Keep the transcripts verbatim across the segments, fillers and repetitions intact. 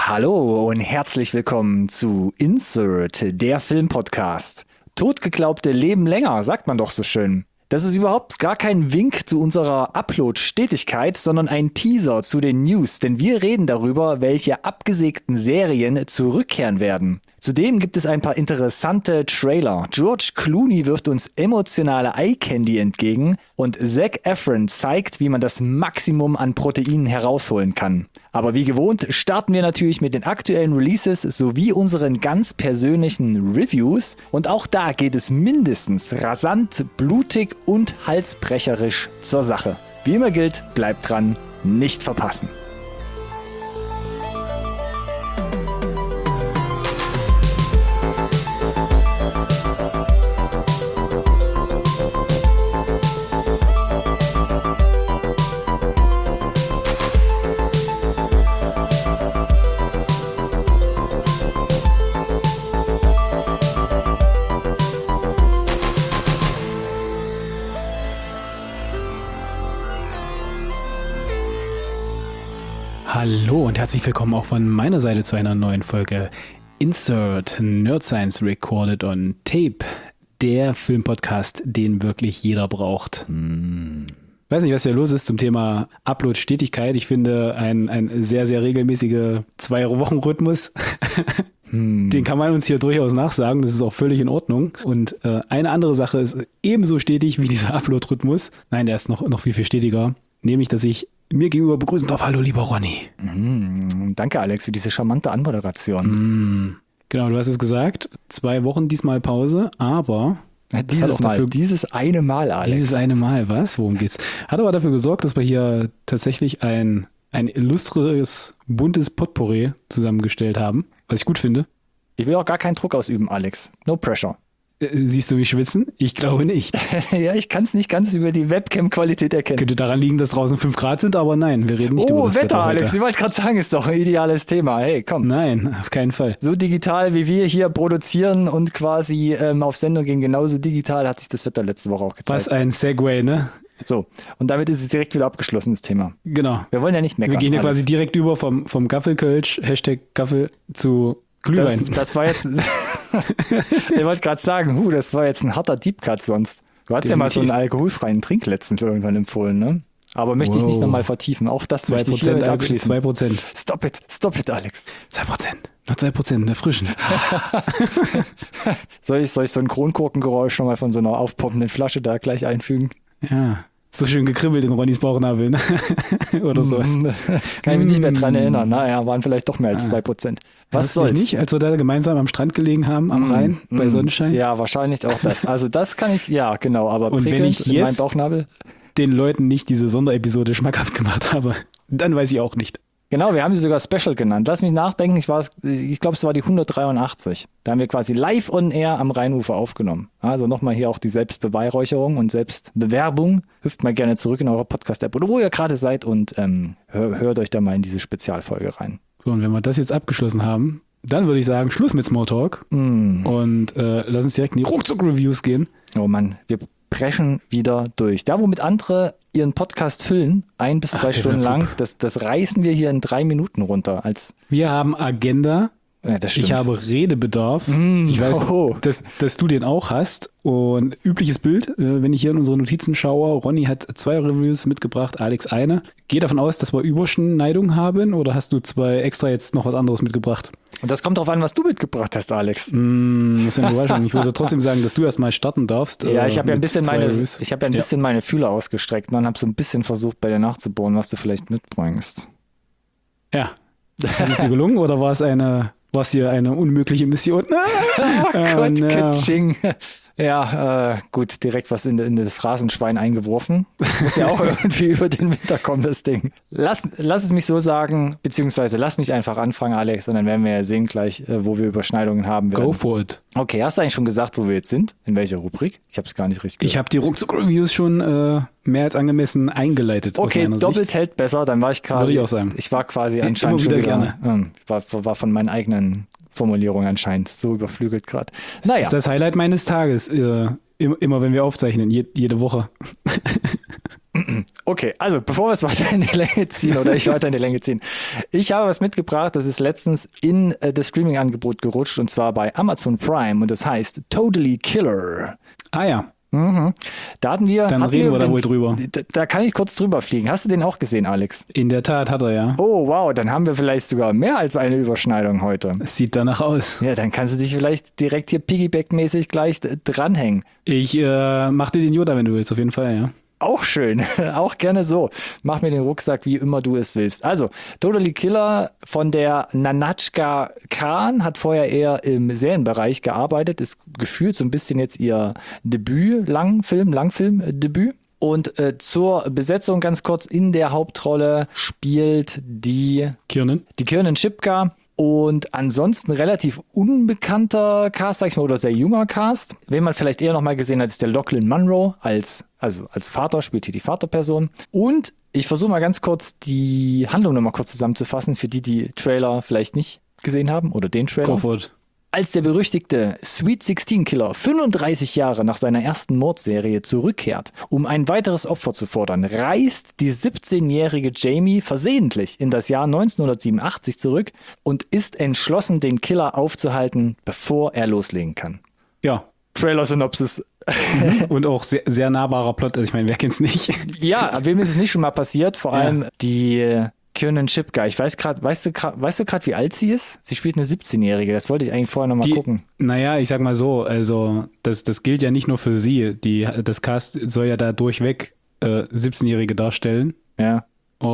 Hallo und herzlich willkommen zu Insert, der Filmpodcast. Totgeglaubte leben länger, sagt man doch so schön. Das ist überhaupt gar kein Wink zu unserer Upload-Stetigkeit, sondern ein Teaser zu den News, denn wir reden darüber, welche abgesägten Serien zurückkehren werden. Zudem gibt es ein paar interessante Trailer. George Clooney wirft uns emotionale Eye-Candy entgegen und Zac Efron zeigt, wie man das Maximum an Proteinen herausholen kann. Aber wie gewohnt starten wir natürlich mit den aktuellen Releases sowie unseren ganz persönlichen Reviews. Und auch da geht es mindestens rasant, blutig und halsbrecherisch zur Sache. Wie immer gilt, bleibt dran, nicht verpassen. Hallo und herzlich willkommen auch von meiner Seite zu einer neuen Folge Insert Nerd Science Recorded on Tape, der Filmpodcast, den wirklich jeder braucht. Mm. Ich weiß nicht, was hier los ist zum Thema Upload-Stetigkeit. Ich finde, ein, ein sehr, sehr regelmäßiger Zwei-Wochen-Rhythmus, hm. den kann man uns hier durchaus nachsagen. Das ist auch völlig in Ordnung. Und äh, eine andere Sache ist ebenso stetig wie dieser Upload-Rhythmus. Nein, der ist noch, noch viel, viel stetiger. Nämlich, dass ich mir gegenüber begrüßen darf. Hallo, lieber Ronny. Mm, danke, Alex, für diese charmante Anmoderation. Mm, genau, du hast es gesagt. Zwei Wochen diesmal Pause, aber... Ja, dieses Mal, dafür, dieses eine Mal, Alex. Dieses eine Mal, was? Worum geht's? Hat aber dafür gesorgt, dass wir hier tatsächlich ein, ein illustres, buntes Potpourri zusammengestellt haben, was ich gut finde. Ich will auch gar keinen Druck ausüben, Alex. No pressure. Siehst du mich schwitzen? Ich glaube nicht. Ja, ich kann es nicht ganz über die Webcam-Qualität erkennen. Könnte daran liegen, dass draußen fünf Grad sind, aber nein, wir reden nicht oh, über das Wetter, Wetter, Alex. heute. Ich wollte gerade sagen, ist doch ein ideales Thema. Hey, komm. Nein, auf keinen Fall. So digital, wie wir hier produzieren und quasi ähm, auf Sendung gehen, genauso digital hat sich das Wetter letzte Woche auch gezeigt. Was ein Segway, ne? So, und damit ist es direkt wieder abgeschlossen, das Thema. Genau. Wir wollen ja nicht meckern. Wir gehen ja alles. quasi direkt über vom, vom Gaffelkölsch, Hashtag Gaffel, zu Glühwein. Das, das war jetzt, ich wollte gerade sagen, huh, das war jetzt ein harter Deep Cut sonst. Du hast Definitiv. ja mal so einen alkoholfreien Trink letztens irgendwann empfohlen, ne? Aber möchte wow. ich nicht nochmal vertiefen. Auch das möchte ich hiermit abschließen. zwei Prozent. Stop it, stop it, Alex. zwei Prozent. Noch zwei Prozent der frischen. soll, ich, soll ich so ein Kronkorkengeräusch schon mal von so einer aufpoppenden Flasche da gleich einfügen? Ja. So schön gekribbelt in Ronnys Bauchnabel, ne? Oder sowas. Kann ich mich nicht mehr dran erinnern. Naja, waren vielleicht doch mehr als zwei Prozent. Was soll's? Nicht, als wir da gemeinsam am Strand gelegen haben, am Rhein, mm, bei Sonnenschein? Ja, wahrscheinlich auch das. Also das kann ich, ja, genau. Aber und wenn ich in jetzt Bauchnabel den Leuten nicht diese Sonderepisode schmackhaft gemacht habe, dann weiß ich auch nicht. Genau, wir haben sie sogar Special genannt. Lass mich nachdenken, ich, ich glaube, es war die hundertdreiundachtzig. Da haben wir quasi live on air am Rheinufer aufgenommen. Also nochmal hier auch die Selbstbeweihräucherung und Selbstbewerbung. Hüpft mal gerne zurück in eure Podcast-App oder wo ihr gerade seid und ähm, hör, hört euch da mal in diese Spezialfolge rein. So, und wenn wir das jetzt abgeschlossen haben, dann würde ich sagen, Schluss mit Smalltalk mm. und äh, lass uns direkt in die Ruckzuck-Reviews gehen. Oh Mann, wir preschen wieder durch. Da, womit andere ihren Podcast füllen, ein bis zwei Ach, Stunden lang, das, das reißen wir hier in drei Minuten runter. Als wir haben Agenda. Ja, das stimmt. Ich habe Redebedarf. Mm, ich weiß, oh. dass, dass du den auch hast. Und übliches Bild, wenn ich hier in unsere Notizen schaue, Ronny hat zwei Reviews mitgebracht, Alex eine. Geh davon aus, dass wir Überschneidung haben oder hast du zwei extra jetzt noch was anderes mitgebracht? Und das kommt darauf an, was du mitgebracht hast, Alex. Mm, das ist eine Überraschung. Ich würde trotzdem sagen, dass du erstmal starten darfst. Ja, äh, ich habe ja ein bisschen meine, Reviews. ich habe ja ein bisschen ja. meine Fühler ausgestreckt und habe so ein bisschen versucht, bei dir nachzubohren, was du vielleicht mitbringst. Ja. Ist es dir gelungen oder war es eine... Was hier eine unmögliche Mission? Oh Gott, oh, no. Kitsching. Ja, äh, gut, direkt was in, in das Phrasenschwein eingeworfen. Muss ja auch irgendwie über den Winter kommen, das Ding. Lass, lass es mich so sagen, beziehungsweise lass mich einfach anfangen, Alex, und dann werden wir ja sehen gleich, äh, wo wir Überschneidungen haben werden. Go for it. Okay, hast du eigentlich schon gesagt, wo wir jetzt sind? In welcher Rubrik? Ich habe es gar nicht richtig gehört. Ich habe die Ruckzuck-Reviews schon äh, mehr als angemessen eingeleitet. Okay, doppelt Sicht. Hält besser, dann war ich quasi... Würde ich auch sagen. Ich war quasi anscheinend immer wieder schon wieder, gerne. Ich war, war von meinen eigenen Formulierungen anscheinend so überflügelt gerade. Naja. Das ist das Highlight meines Tages, äh, immer wenn wir aufzeichnen, je, jede Woche. Okay, also bevor wir es weiter in die Länge ziehen oder ich weiter in die Länge ziehen. Ich habe was mitgebracht, das ist letztens in äh, das Streaming-Angebot gerutscht und zwar bei Amazon Prime und das heißt Totally Killer. Ah ja. Mhm. Da hatten wir. Dann hatten reden wir, wir da wohl drüber. Da, da kann ich kurz drüber fliegen. Hast du den auch gesehen, Alex? In der Tat hat er, ja. Oh, wow, dann haben wir vielleicht sogar mehr als eine Überschneidung heute. Es sieht danach aus. Ja, dann kannst du dich vielleicht direkt hier Piggyback-mäßig gleich d- dranhängen. Ich äh, mach dir den Yoda, wenn du willst, auf jeden Fall, ja. Auch schön, auch gerne so. Mach mir den Rucksack, wie immer du es willst. Also, Totally Killer von der Nahnatchka Khan hat vorher eher im Serienbereich gearbeitet, ist gefühlt so ein bisschen jetzt ihr Debüt, Langfilm, Langfilm-Debüt. Und äh, zur Besetzung ganz kurz, in der Hauptrolle spielt die Kiernan? Die Kiernan Shipka. Und ansonsten relativ unbekannter Cast, sag ich mal, oder sehr junger Cast. Wen man vielleicht eher noch mal gesehen hat, ist der Lachlan Munro als, also als Vater, spielt hier die Vaterperson. Und ich versuche mal ganz kurz die Handlung noch mal kurz zusammenzufassen, für die, die Trailer vielleicht nicht gesehen haben oder den Trailer. Go for it. Als der berüchtigte Sweet sechzehn Killer fünfunddreißig Jahre nach seiner ersten Mordserie zurückkehrt, um ein weiteres Opfer zu fordern, reist die siebzehnjährige Jamie versehentlich in das Jahr neunzehnhundertsiebenundachtzig zurück und ist entschlossen, den Killer aufzuhalten, bevor er loslegen kann. Ja. Trailer-Synopsis. Und auch sehr, sehr nahbarer Plot. Also ich meine, wer kennt's nicht? Ja, wem ist es nicht schon mal passiert? Vor allem ja. die Kiernan Shipka. Ich weiß gerade, weißt du gerade, weißt du gerade, wie alt sie ist? Sie spielt eine siebzehnjährige. Das wollte ich eigentlich vorher nochmal gucken. Naja, ich sag mal so, also das, das gilt ja nicht nur für sie. Die, das Cast soll ja da durchweg äh, siebzehnjährige darstellen. Ja.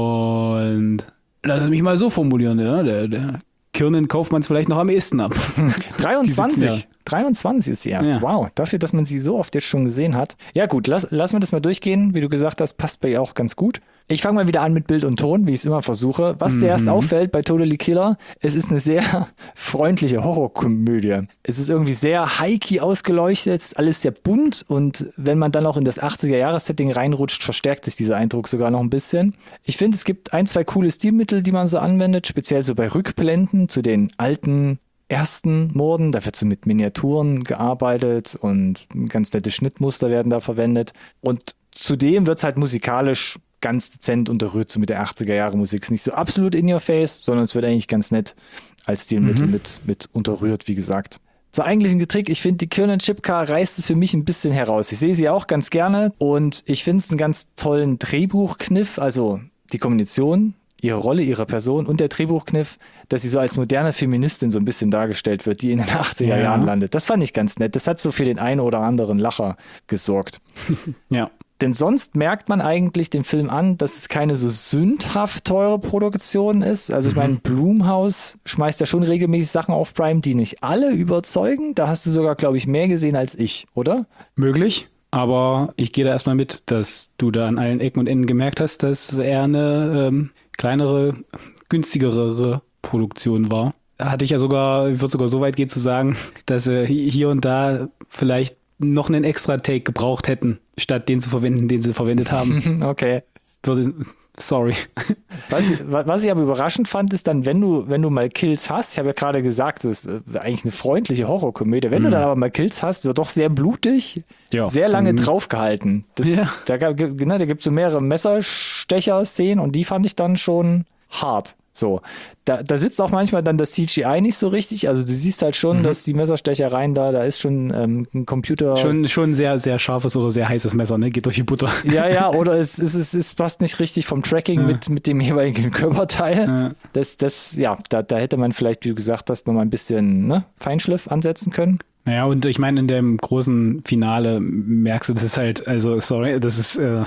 Und lass mich mal so formulieren, ja, der, der Kiernan kauft man es vielleicht noch am ehesten ab. dreiundzwanzig. dreiundzwanzig ist sie erst. Ja. Wow, dafür, dass man sie so oft jetzt schon gesehen hat. Ja gut, lass, lass mir das mal durchgehen. Wie du gesagt hast, passt bei ihr auch ganz gut. Ich fange mal wieder an mit Bild und Ton, wie ich es immer versuche. Was mhm. zuerst auffällt bei Totally Killer, es ist eine sehr freundliche Horrorkomödie. Es ist irgendwie sehr high-key ausgeleuchtet, alles sehr bunt und wenn man dann auch in das achtziger-Jahres-Setting reinrutscht, verstärkt sich dieser Eindruck sogar noch ein bisschen. Ich finde, es gibt ein, zwei coole Stilmittel, die man so anwendet, speziell so bei Rückblenden zu den alten ersten Morden. Da wird so mit Miniaturen gearbeitet und ganz nette Schnittmuster werden da verwendet. Und zudem wird es halt musikalisch ganz dezent unterrührt, so mit der achtziger-Jahre-Musik. Ist nicht so absolut in your face, sondern es wird eigentlich ganz nett als Stilmittel mhm. mit, mit unterrührt, wie gesagt. Zur eigentlichen Kritik, ich finde, die Kiernan Shipka reißt es für mich ein bisschen heraus. Ich sehe sie auch ganz gerne und ich finde es einen ganz tollen Drehbuchkniff, also die Kombination, ihre Rolle, ihre Person und der Drehbuchkniff, dass sie so als moderne Feministin so ein bisschen dargestellt wird, die in den achtziger Jahren ja. landet. Das fand ich ganz nett. Das hat so für den einen oder anderen Lacher gesorgt. Ja. Denn sonst merkt man eigentlich dem Film an, dass es keine so sündhaft teure Produktion ist. Also ich meine, Blumhouse schmeißt ja schon regelmäßig Sachen auf Prime, die nicht alle überzeugen. Da hast du sogar, glaube ich, mehr gesehen als ich, oder? Möglich, aber ich gehe da erstmal mit, dass du da an allen Ecken und Enden gemerkt hast, dass er eine ähm, kleinere, günstigere Produktion war. Hatte ich ja sogar, ich würde sogar so weit gehen zu sagen, dass äh, hier und da vielleicht noch einen extra Take gebraucht hätten, statt den zu verwenden, den sie verwendet haben. Okay. Würde, sorry. Was ich, was ich aber überraschend fand, ist dann, wenn du, wenn du mal Kills hast, ich habe ja gerade gesagt, das ist eigentlich eine freundliche Horrorkomödie, wenn mm. du dann aber mal Kills hast, wird doch sehr blutig, ja, sehr lange dann, draufgehalten. Das, ja. Da, ne, da gibt es so mehrere Messerstecher-Szenen und die fand ich dann schon hart. So, da, da sitzt auch manchmal dann das C G I nicht so richtig, also du siehst halt schon, mhm. dass die Messerstechereien da, da ist schon ähm, ein Computer... Schon schon sehr, sehr scharfes oder sehr heißes Messer, ne? Geht durch die Butter. Ja, ja, oder es, es, es, es passt nicht richtig vom Tracking ja. mit, mit dem jeweiligen Körperteil. Ja. Das, das, ja, da, da hätte man vielleicht, wie du gesagt hast, nochmal ein bisschen ne, Feinschliff ansetzen können. Naja, und ich meine, in dem großen Finale merkst du, das ist halt, also sorry, das ist, äh,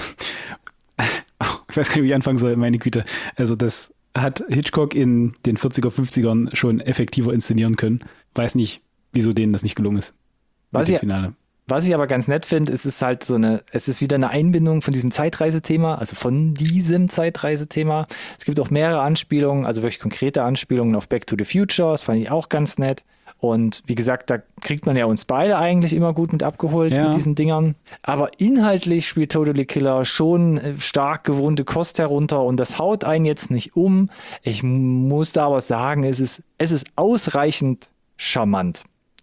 ich weiß gar nicht, wie ich anfangen soll, meine Güte. Also das hat Hitchcock in den vierziger, fünfzigern schon effektiver inszenieren können. Weiß nicht, wieso denen das nicht gelungen ist. Was ich, Finale. was ich aber ganz nett finde, es ist halt so eine, es ist wieder eine Einbindung von diesem Zeitreisethema, also von diesem Zeitreisethema. Es gibt auch mehrere Anspielungen, also wirklich konkrete Anspielungen auf Back to the Future. Das fand ich auch ganz nett. Und wie gesagt, da kriegt man ja uns beide eigentlich immer gut mit abgeholt ja. mit diesen Dingern. Aber inhaltlich spielt Totally Killer schon stark gewohnte Kost herunter und das haut einen jetzt nicht um. Ich muss da aber sagen, es ist, es ist ausreichend charmant.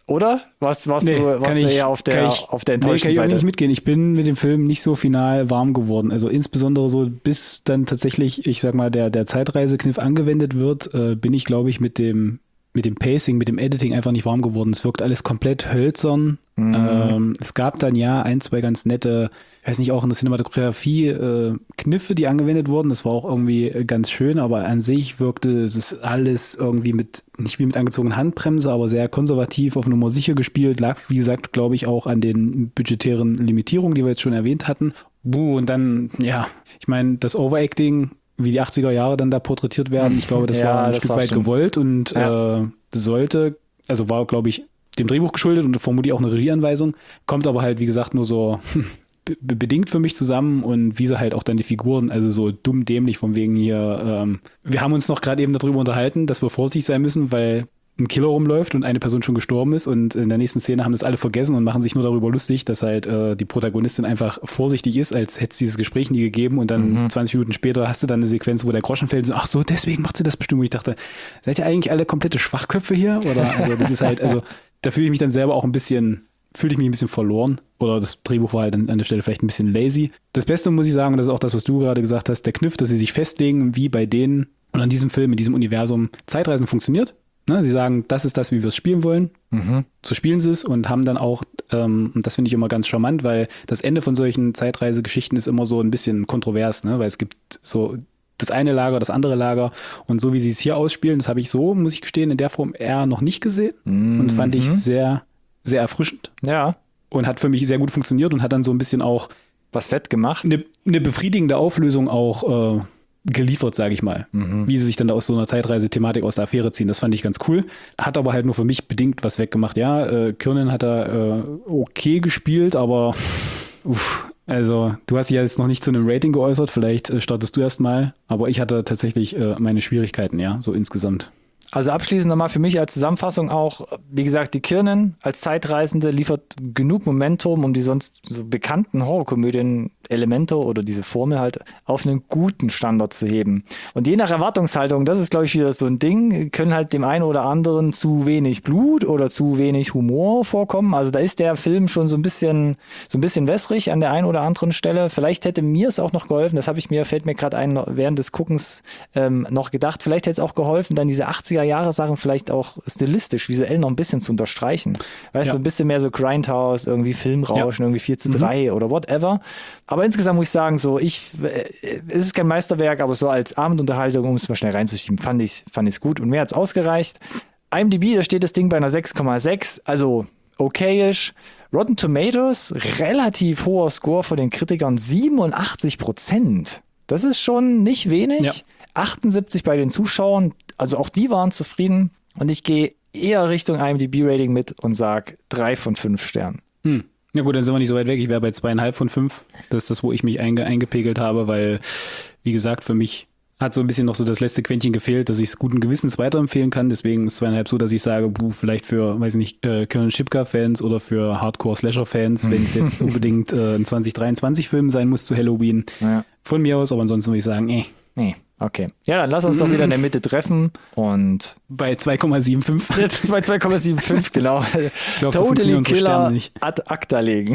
Oder? Was, warst Nee, du, warst kann du ich- eher auf der, kann ich- auf der Nee, kann enttäuschten ich auch Seite? nicht mitgehen. Ich bin mit dem Film nicht so final warm geworden. Also insbesondere so, bis dann tatsächlich, ich sag mal, der, der Zeitreisekniff angewendet wird, äh, bin ich, glaube ich, mit dem, mit dem Pacing, mit dem Editing einfach nicht warm geworden. Es wirkt alles komplett hölzern. Mhm. Ähm, es gab dann ja ein, zwei ganz nette, ich weiß nicht, auch in der Cinematografie äh, Kniffe, die angewendet wurden. Das war auch irgendwie äh, ganz schön, aber an sich wirkte das alles irgendwie mit, nicht wie mit angezogener Handbremse, aber sehr konservativ auf Nummer sicher gespielt. Lag, wie gesagt, glaube ich, auch an den budgetären Limitierungen, die wir jetzt schon erwähnt hatten. Buh, und dann, ja, ich meine, das Overacting, wie die achtziger Jahre dann da porträtiert werden, ich glaube, das Ja, war ein das Stück war weit schon- gewollt und Ja. äh, sollte, also war, glaube ich, dem Drehbuch geschuldet und vermutlich auch eine Regieanweisung, kommt aber halt, wie gesagt, nur so be- bedingt für mich zusammen und wie sie halt auch dann die Figuren, also so dumm dämlich von wegen hier, ähm, wir haben uns noch gerade eben darüber unterhalten, dass wir vorsichtig sein müssen, weil ein Killer rumläuft und eine Person schon gestorben ist und in der nächsten Szene haben das alle vergessen und machen sich nur darüber lustig, dass halt äh, die Protagonistin einfach vorsichtig ist, als hätte es dieses Gespräch nie gegeben und dann Mhm. zwanzig Minuten später hast du dann eine Sequenz, wo der Groschen fällt und so, ach so, deswegen macht sie das bestimmt. Und ich dachte, seid ihr eigentlich alle komplette Schwachköpfe hier? Oder, also das ist halt, also da fühle ich mich dann selber auch ein bisschen, fühle ich mich ein bisschen verloren. Oder das Drehbuch war halt an, an der Stelle vielleicht ein bisschen lazy. Das Beste muss ich sagen, und das ist auch das, was du gerade gesagt hast, der Kniff, dass sie sich festlegen, wie bei denen und an diesem Film, in diesem Universum Zeitreisen funktioniert. Ne, sie sagen, das ist das, wie wir es spielen wollen. Mhm. So spielen sie es und haben dann auch, ähm, und das finde ich immer ganz charmant, weil das Ende von solchen Zeitreisegeschichten ist immer so ein bisschen kontrovers, ne? Weil es gibt so das eine Lager, das andere Lager und so wie sie es hier ausspielen, das habe ich so, muss ich gestehen, in der Form eher noch nicht gesehen und fand ich sehr, sehr erfrischend Ja, und hat für mich sehr gut funktioniert und hat dann so ein bisschen auch was fett gemacht. eine, eine befriedigende Auflösung auch äh, geliefert, sage ich mal. Wie sie sich dann da aus so einer Zeitreise-Thematik aus der Affäre ziehen, das fand ich ganz cool. Hat aber halt nur für mich bedingt was weggemacht. Ja, äh, Kiernan hat da äh, okay gespielt, aber uff, also du hast dich ja jetzt noch nicht zu einem Rating geäußert, vielleicht äh, startest du erst mal, aber ich hatte tatsächlich äh, meine Schwierigkeiten, ja, so insgesamt. Also abschließend nochmal für mich als Zusammenfassung auch, wie gesagt, die Kiernan als Zeitreisende liefert genug Momentum, um die sonst so bekannten Horrorkomödien Elemente oder diese Formel halt auf einen guten Standard zu heben. Und je nach Erwartungshaltung, das ist glaube ich wieder so ein Ding, können halt dem einen oder anderen zu wenig Blut oder zu wenig Humor vorkommen. Also da ist der Film schon so ein bisschen so ein bisschen wässrig an der einen oder anderen Stelle. Vielleicht hätte mir es auch noch geholfen, das habe ich mir, fällt mir gerade ein, während des Guckens ähm, noch gedacht, vielleicht hätte es auch geholfen, dann diese achtziger Jahre Sachen vielleicht auch stilistisch, visuell noch ein bisschen zu unterstreichen. Weißt Ja. du, so ein bisschen mehr so Grindhouse, irgendwie Filmrauschen, irgendwie vier zu drei oder whatever. Aber insgesamt muss ich sagen, so ich, äh, es ist kein Meisterwerk, aber so als Abendunterhaltung, um es mal schnell reinzuschieben, fand ich fand ich es gut und mehr als ausgereicht. IMDb, da steht das Ding bei einer sechs Komma sechs, also okayisch. Rotten Tomatoes, relativ hoher Score von den Kritikern, siebenundachtzig Prozent. Das ist schon nicht wenig. Ja. achtundsiebzig bei den Zuschauern, also auch die waren zufrieden. Und ich gehe eher Richtung IMDb-Rating mit und sage drei von fünf Sternen. Hm. Ja gut, dann sind wir nicht so weit weg. Ich wäre bei zweieinhalb von fünf. Das ist das, wo ich mich einge eingepegelt habe, weil, wie gesagt, für mich hat so ein bisschen noch so das letzte Quäntchen gefehlt, dass ich es guten Gewissens weiterempfehlen kann. Deswegen ist zweieinhalb so, dass ich sage, buh, vielleicht für, weiß ich nicht, äh, Kiernan Shipka-Fans oder für Hardcore-Slasher-Fans, wenn es jetzt unbedingt äh, ein zwanzig dreiundzwanzig-Film sein muss zu Halloween. Ja. Von mir aus, aber ansonsten würde ich sagen, eh, Nee, okay. Ja, dann lass uns doch wieder in der Mitte treffen und bei zwei Komma fünfundsiebzig. jetzt bei zwei Komma fünfundsiebzig, genau. Ich glaube, so Totally funktionieren unsere Killer Sterne nicht. ad acta legen.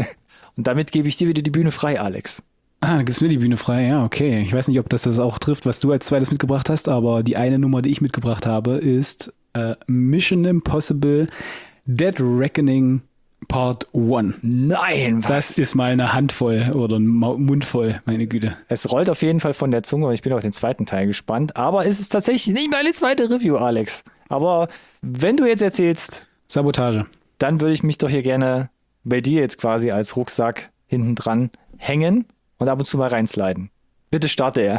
Und damit gebe ich dir wieder die Bühne frei, Alex. Ah, gibt's mir die Bühne frei? Ja, okay. Ich weiß nicht, ob das das auch trifft, was du als zweites mitgebracht hast, aber die eine Nummer, die ich mitgebracht habe, ist äh, Mission Impossible Dead Reckoning Part eins. Nein, was? Das ist mal eine Handvoll oder ein Mau- Mund voll, meine Güte. Es rollt auf jeden Fall von der Zunge und ich bin auf den zweiten Teil gespannt. Aber es ist tatsächlich nicht meine zweite Review, Alex. Aber wenn du jetzt erzählst, Sabotage. dann würde ich mich doch hier gerne bei dir jetzt quasi als Rucksack hinten dran hängen und ab und zu mal reinsliden. Bitte starte er.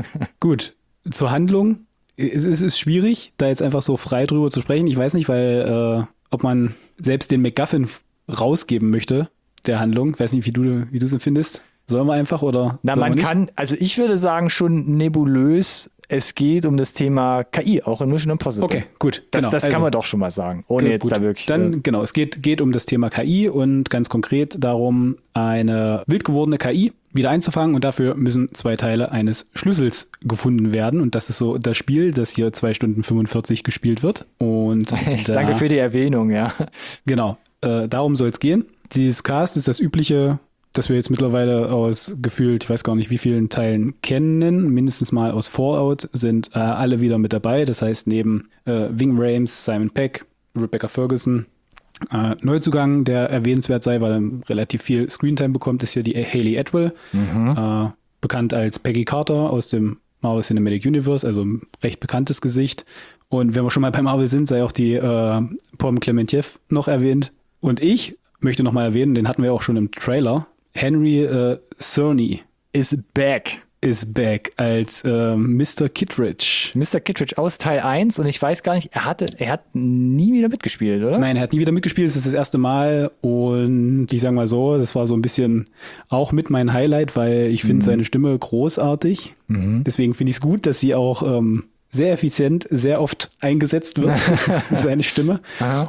Gut, zur Handlung. Es ist, es ist schwierig, da jetzt einfach so frei drüber zu sprechen. Ich weiß nicht, weil äh, ob man selbst den MacGuffin rausgeben möchte, der Handlung. Ich weiß nicht, wie du wie du es empfindest. Sollen wir einfach oder Na, sollen man wir nicht? kann, also ich würde sagen, schon nebulös es geht um das Thema K I, auch in Mission Impossible. Okay, gut. Das, genau. das kann also, man doch schon mal sagen, ohne jetzt gut. da wirklich... Dann, äh, genau, es geht, geht um das Thema K I und ganz konkret darum, eine wild gewordene K I wieder einzufangen und dafür müssen zwei Teile eines Schlüssels gefunden werden und das ist so das Spiel, das hier zwei Stunden fünfundvierzig gespielt wird. Und da, danke für die Erwähnung, ja. Genau, äh, darum soll es gehen. Dieses Cast ist das übliche, das wir jetzt mittlerweile aus gefühlt, ich weiß gar nicht wie vielen Teilen kennen, mindestens mal aus Fallout, sind äh, alle wieder mit dabei. Das heißt, neben äh, Ving Rhames, Simon Pegg, Rebecca Ferguson, äh, Neuzugang, der erwähnenswert sei, weil er relativ viel Screentime bekommt, ist hier die Hayley Atwell, Mhm. äh, bekannt als Peggy Carter aus dem Marvel Cinematic Universe, also ein recht bekanntes Gesicht. Und wenn wir schon mal bei Marvel sind, sei auch die äh, Pom Klementieff noch erwähnt. Und ich möchte noch mal erwähnen, den hatten wir auch schon im Trailer, Henry äh, Cerny Is back. is back als äh, Mister Kittredge. Mister Kittredge aus Teil eins und ich weiß gar nicht, er hatte, er hat nie wieder mitgespielt, oder? Nein, er hat nie wieder mitgespielt, es ist das erste Mal und ich sage mal so, das war so ein bisschen auch mit mein Highlight, weil ich finde Mhm. seine Stimme großartig. Mhm. Deswegen finde ich es gut, dass sie auch ähm, sehr effizient, sehr oft eingesetzt wird, seine Stimme. Aha.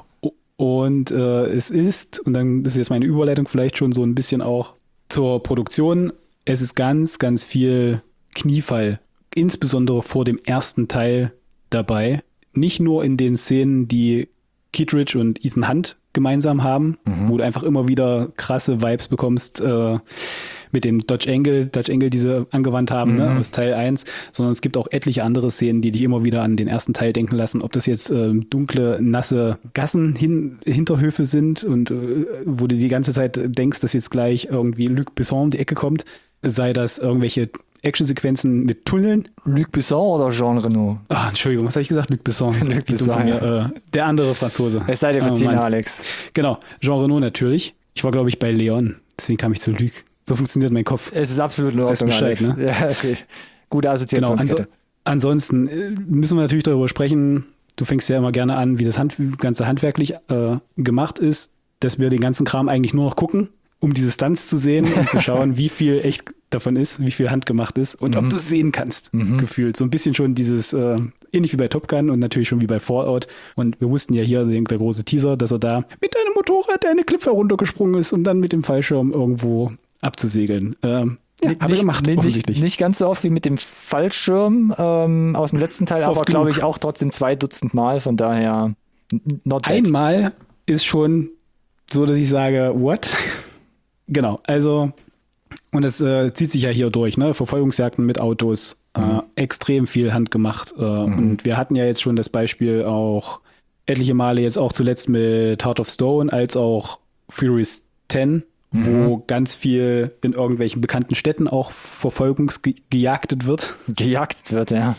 Und äh, es ist, und dann das ist jetzt meine Überleitung vielleicht schon so ein bisschen auch zur Produktion, es ist ganz, ganz viel Kniefall, insbesondere vor dem ersten Teil dabei. Nicht nur in den Szenen, die Kittredge und Ethan Hunt gemeinsam haben, Mhm. wo du einfach immer wieder krasse Vibes bekommst äh, mit dem Dodge Angle, Dodge Angle, die sie angewandt haben, Mhm. ne, aus Teil eins, sondern es gibt auch etliche andere Szenen, die dich immer wieder an den ersten Teil denken lassen, ob das jetzt ähm, dunkle, nasse Gassen, hin, Hinterhöfe sind und äh, wo du die ganze Zeit denkst, dass jetzt gleich irgendwie Luc Besson um die Ecke kommt, sei das irgendwelche Actionsequenzen mit Tunneln. Luc Besson oder Jean Reno? Ah, Entschuldigung, was habe ich gesagt? Luc Besson. Luc Wie dumm Besson, von mir. Äh, der andere Franzose. Es sei dir Oh, verziehen, Mann. Alex. Genau, Jean Reno natürlich. Ich war, glaube ich, bei Leon. Deswegen kam ich zu Luc. So funktioniert mein Kopf. Es ist absolut in Ordnung, Weißt Bescheid, Alex. ne? Ja, okay. Gute Genau, Assoziationskette. anso ansonsten äh, müssen wir natürlich darüber sprechen. Du fängst ja immer gerne an, wie das Hand ganze handwerklich äh, gemacht ist, dass wir den ganzen Kram eigentlich nur noch gucken, um diese Stunts zu sehen und zu schauen, wie viel echt davon ist, wie viel handgemacht ist und Mhm. ob du es sehen kannst, Mhm. gefühlt. So ein bisschen schon dieses, äh, ähnlich wie bei Top Gun und natürlich schon wie bei Fallout. Und wir wussten ja hier, der, der große Teaser, dass er da mit einem Motorrad eine Klippe heruntergesprungen ist und dann mit dem Fallschirm irgendwo abzusegeln. Ähm, ja, Nicht- hat er gemacht, nicht, offensichtlich. nicht, nicht ganz so oft wie mit dem Fallschirm ähm, aus dem letzten Teil, aber Oft glaube genug. ich auch trotzdem zwei Dutzend Mal, von daher n- not bad. Einmal ist schon so, dass ich sage, what? Genau, also, und es äh, zieht sich ja hier durch, ne? Verfolgungsjagden mit Autos, Mhm. äh, extrem viel handgemacht. Äh, Und wir hatten ja jetzt schon das Beispiel auch etliche Male, jetzt auch zuletzt mit Heart of Stone, als auch Furious zehn, wo ganz viel in irgendwelchen bekannten Städten auch verfolgungsgejagtet wird. Gejagt wird, ja.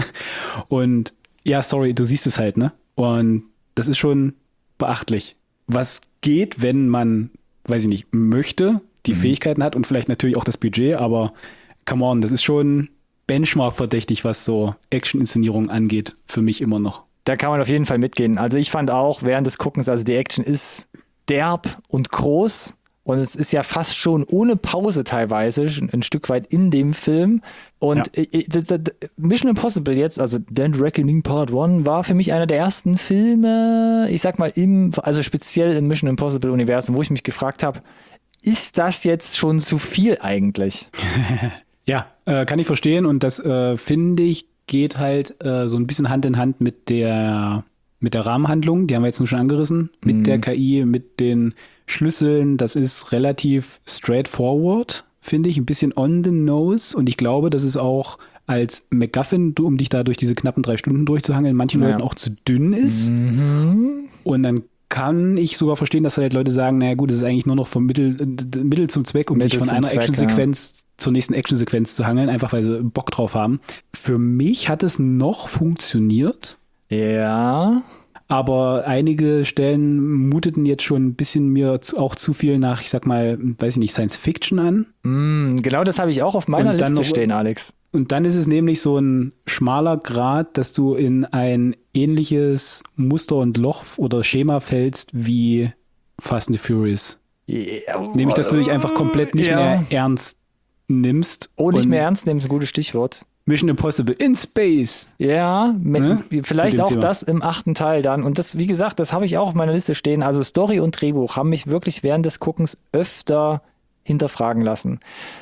Und ja, sorry, du siehst es halt, ne? Und das ist schon beachtlich. Was geht, wenn man, weiß ich nicht, möchte, die Mhm. Fähigkeiten hat und vielleicht natürlich auch das Budget, aber come on, das ist schon Benchmark-verdächtig, was so Action-Inszenierungen angeht, für mich immer noch. Da kann man auf jeden Fall mitgehen. Also ich fand auch während des Guckens, also die Action ist derb und groß und es ist ja fast schon ohne Pause teilweise ein, ein Stück weit in dem Film. Und Ja. i- i- das- das- Mission Impossible jetzt, also Dead Reckoning Part eins, war für mich einer der ersten Filme, ich sag mal, im, also speziell im Mission Impossible Universum, wo ich mich gefragt habe, ist das jetzt schon zu viel eigentlich? Ja, äh, kann ich verstehen und das äh, finde ich geht halt äh, so ein bisschen Hand in Hand mit der mit der Rahmenhandlung, die haben wir jetzt nur schon angerissen, mit Mhm. der K I, mit den Schlüsseln, das ist relativ straightforward, finde ich, ein bisschen on the nose und ich glaube, das ist auch als MacGuffin, du, um dich da durch diese knappen drei Stunden durchzuhangeln, manchen Ja. Leuten auch zu dünn ist Mhm. und dann kann ich sogar verstehen, dass halt Leute sagen, naja gut, das ist eigentlich nur noch vom Mittel, äh, Mittel zum Zweck, um Mittel sich von zum einer Zweck, Actionsequenz zur nächsten Actionsequenz zu hangeln, einfach weil sie Bock drauf haben. Für mich hat es noch funktioniert, Ja. aber einige Stellen muteten jetzt schon ein bisschen mir zu, auch zu viel nach, ich sag mal, weiß ich nicht, Science Fiction an. Mm, genau das habe ich auch auf meiner Und dann Liste noch- stehen, Alex. Und dann ist es nämlich so ein schmaler Grat, dass du in ein ähnliches Muster und Loch oder Schema fällst wie Fast and the Furious. Nämlich, dass du dich einfach komplett nicht Ja. mehr ernst nimmst. Oh, nicht und mehr ernst nehmen ist ein gutes Stichwort. Mission Impossible in Space. Ja, mit, Ne? vielleicht Zu dem auch Thema. das im achten Teil dann. Und das, wie gesagt, das habe ich auch auf meiner Liste stehen. Also Story und Drehbuch haben mich wirklich während des Guckens öfter hinterfragen lassen.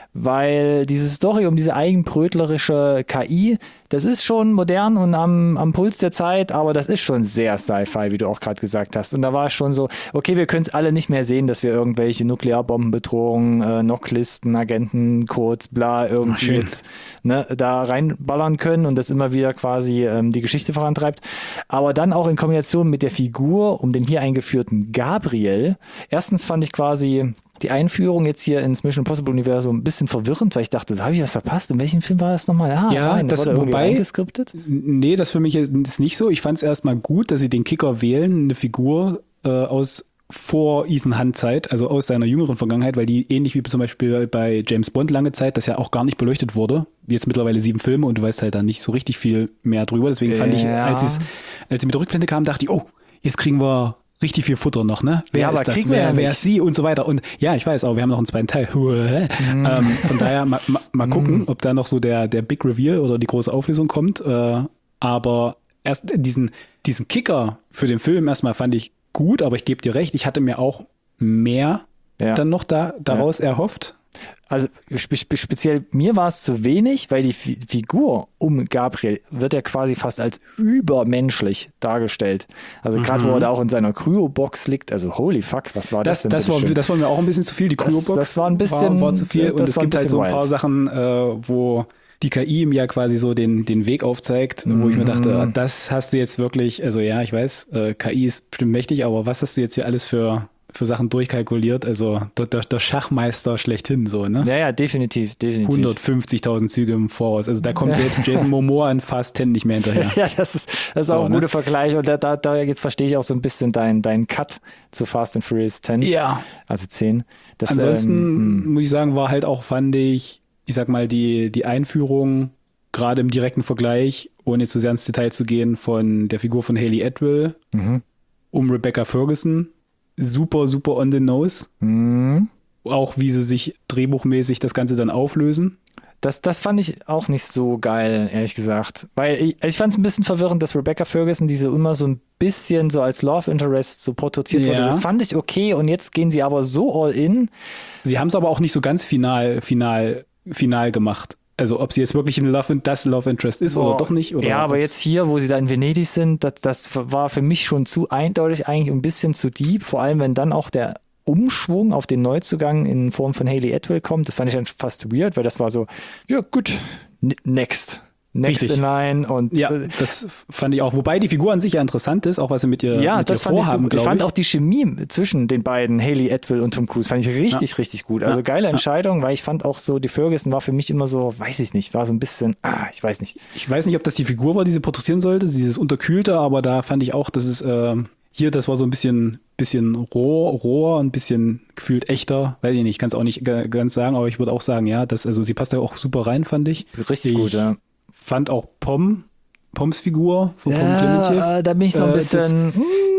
Weil diese Story um diese eigenbrötlerische K I, das ist schon modern und am, am Puls der Zeit, aber das ist schon sehr Sci-Fi, wie du auch gerade gesagt hast. Und da war es schon so, okay, wir können es alle nicht mehr sehen, dass wir irgendwelche Nuklearbombenbedrohungen, äh, N O C-Listen, Agentencodes, bla, irgendwie schön. jetzt ne, da reinballern können und das immer wieder quasi ähm, die Geschichte vorantreibt. Aber dann auch in Kombination mit der Figur um den hier eingeführten Gabriel. Erstens fand ich quasi die Einführung jetzt hier ins Mission Impossible Universum ein bisschen verwirrend, weil ich dachte, so, habe ich was verpasst? In welchem Film war das nochmal? Ah, Ja, nein, das- wurde irgendwie wobei- reingeskriptet? Nee, das für mich ist nicht so. Ich fand es erstmal gut, dass sie den Kicker wählen, eine Figur äh, aus vor Ethan Hunt Zeit, also aus seiner jüngeren Vergangenheit, weil die ähnlich wie zum Beispiel bei James Bond lange Zeit, das ja auch gar nicht beleuchtet wurde. Jetzt mittlerweile sieben Filme und du weißt halt da nicht so richtig viel mehr drüber. Deswegen fand ich, Ja. als, es, als sie mit der Rückblende kam, dachte ich, oh, jetzt kriegen wir richtig viel Futter noch, ne? Wer Ja, aber ist das? kriegen wir Wer, ja wer nicht. ist sie und so weiter. Und ja, ich weiß, aber wir haben noch einen zweiten Teil. ähm, von daher mal, mal, mal gucken, ob da noch so der, der Big Reveal oder die große Auflösung kommt. Äh, aber erst diesen, diesen Kicker für den Film erstmal fand ich gut, aber ich gebe dir recht, ich hatte mir auch mehr Ja. dann noch da, daraus erhofft. Also spe spe speziell mir war es zu wenig, weil die Fi Figur um Gabriel wird ja quasi fast als übermenschlich dargestellt. Also gerade wo er da auch in seiner Cryobox liegt, also holy fuck, was war das, Das, denn? das, war, bitteschön? das war mir auch ein bisschen zu viel, die Das- Cryobox. das war ein bisschen- war, war zu viel. das- Und das es war ein gibt halt bisschen so ein paar wild. Sachen, äh, wo die K I ihm ja quasi so den, den Weg aufzeigt, wo ich mir dachte, ah, das hast du jetzt wirklich, also ja, ich weiß, äh, K I ist bestimmt mächtig, aber was hast du jetzt hier alles für, für Sachen durchkalkuliert? Also der, der, der Schachmeister schlechthin, so, ne? Ja, ja, definitiv, definitiv. hundertfünfzigtausend Züge im Voraus. Also da kommt selbst Jason Momoa an Fast zehn nicht mehr hinterher. Ja, das ist, das ist auch So, ein ne? guter Vergleich. Und da, da, da jetzt verstehe ich auch so ein bisschen deinen dein Cut zu Fast and Furious zehn, Ja. also zehn. Das, Ansonsten ähm, muss ich sagen, war halt auch, fand ich, ich sag mal, die, die Einführung, gerade im direkten Vergleich, ohne jetzt zu sehr ins Detail zu gehen, von der Figur von Hayley Atwell Mhm. um Rebecca Ferguson, super, super on the nose. mh. Auch wie sie sich drehbuchmäßig das Ganze dann auflösen. Das, das fand ich auch nicht so geil, ehrlich gesagt. Weil ich, ich fand es ein bisschen verwirrend, dass Rebecca Ferguson diese immer so ein bisschen so als Love Interest so porträtiert wurde. Ja. Das fand ich okay und jetzt gehen sie aber so all in. Sie haben es aber auch nicht so ganz final, final, final gemacht. Also ob sie jetzt wirklich ein Love, das Love Interest ist oder Boah. doch nicht. Oder ja, aber ob's- jetzt hier, wo sie da in Venedig sind, das, das war für mich schon zu eindeutig, eigentlich ein bisschen zu deep. Vor allem, wenn dann auch der Umschwung auf den Neuzugang in Form von Hayley Atwell kommt. Das fand ich dann fast weird, weil das war so, ja gut, n- next. Next Richtig. in line und Ja, äh, das fand ich auch. Wobei die Figur an sich ja interessant ist, auch was sie mit ihr, ja, mit das ihr fand ich vorhaben, so. Ich glaube fand ich. auch die Chemie zwischen den beiden, Hayley Atwell und Tom Cruise, fand ich richtig, richtig gut. Also Ja. geile Entscheidung, weil ich fand auch so, die Ferguson war für mich immer so, weiß ich nicht, war so ein bisschen, ah, ich weiß nicht. Ich weiß nicht, ob das die Figur war, die sie porträtieren sollte, dieses Unterkühlte, aber da fand ich auch, dass es äh, hier, das war so ein bisschen, bisschen roh, roher, ein bisschen gefühlt echter. Weiß ich nicht, kann es auch nicht g- ganz sagen, aber ich würde auch sagen, ja, das, also sie passt da auch super rein, fand ich. Richtig ich gut, ja. Fand auch Pom, Poms Figur von Pom Clementiev. Ja, äh, da bin ich noch ein äh, das- bisschen,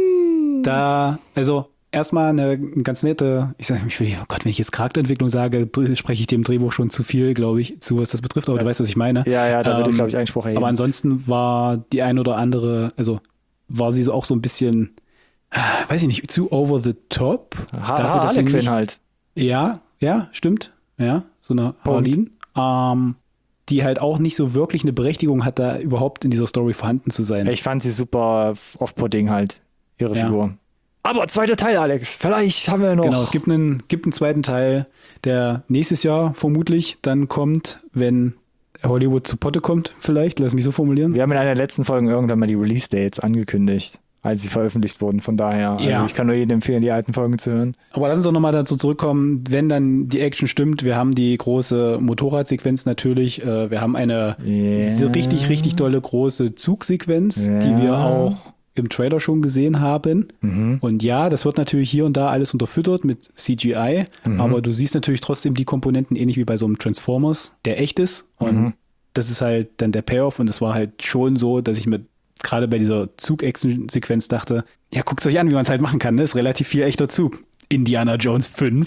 mm, Da, also erstmal eine ganz nette, ich sage, ich will, oh Gott, wenn ich jetzt Charakterentwicklung sage, dr- spreche ich dem Drehbuch schon zu viel, glaube ich, zu was das betrifft, aber du weißt, was ich meine. ja, ja, da würde ich, Ähm, glaube ich, Einspruch erheben. Aber ansonsten war die ein oder andere, also war sie so auch so ein bisschen, weiß ich nicht, zu over the top. ha dafür, dass sie Harlequin nicht- halt. Ja, ja, stimmt. Ja, so eine Harleen. Ähm, die halt auch nicht so wirklich eine Berechtigung hat, da überhaupt in dieser Story vorhanden zu sein. Ich fand sie super off-putting halt, ihre Ja. Figur. Aber zweiter Teil, Alex. Vielleicht haben wir noch. Genau, es gibt einen, gibt einen zweiten Teil, der nächstes Jahr vermutlich dann kommt, wenn Hollywood zu Potte kommt, vielleicht, lass mich so formulieren. Wir haben in einer der letzten Folgen irgendwann mal die Release-Dates angekündigt, als sie veröffentlicht wurden. Von daher, Ja. also ich kann nur jedem empfehlen, die alten Folgen zu hören. Aber lass uns doch nochmal dazu zurückkommen, wenn dann die Action stimmt. Wir haben die große Motorradsequenz natürlich. Äh, Wir haben eine Ja. diese richtig, richtig dolle große Zugsequenz, Ja. die wir auch im Trailer schon gesehen haben. Mhm. Und ja, das wird natürlich hier und da alles unterfüttert mit C G I, Mhm. aber du siehst natürlich trotzdem die Komponenten ähnlich wie bei so einem Transformers, der echt ist. Und Mhm. das ist halt dann der Payoff. Und es war halt schon so, dass ich mir gerade bei dieser Zug-Action-Sequenz dachte, ja, guckt euch an, wie man es halt machen kann. Ne? Ist relativ viel echter Zug. Indiana Jones fünf.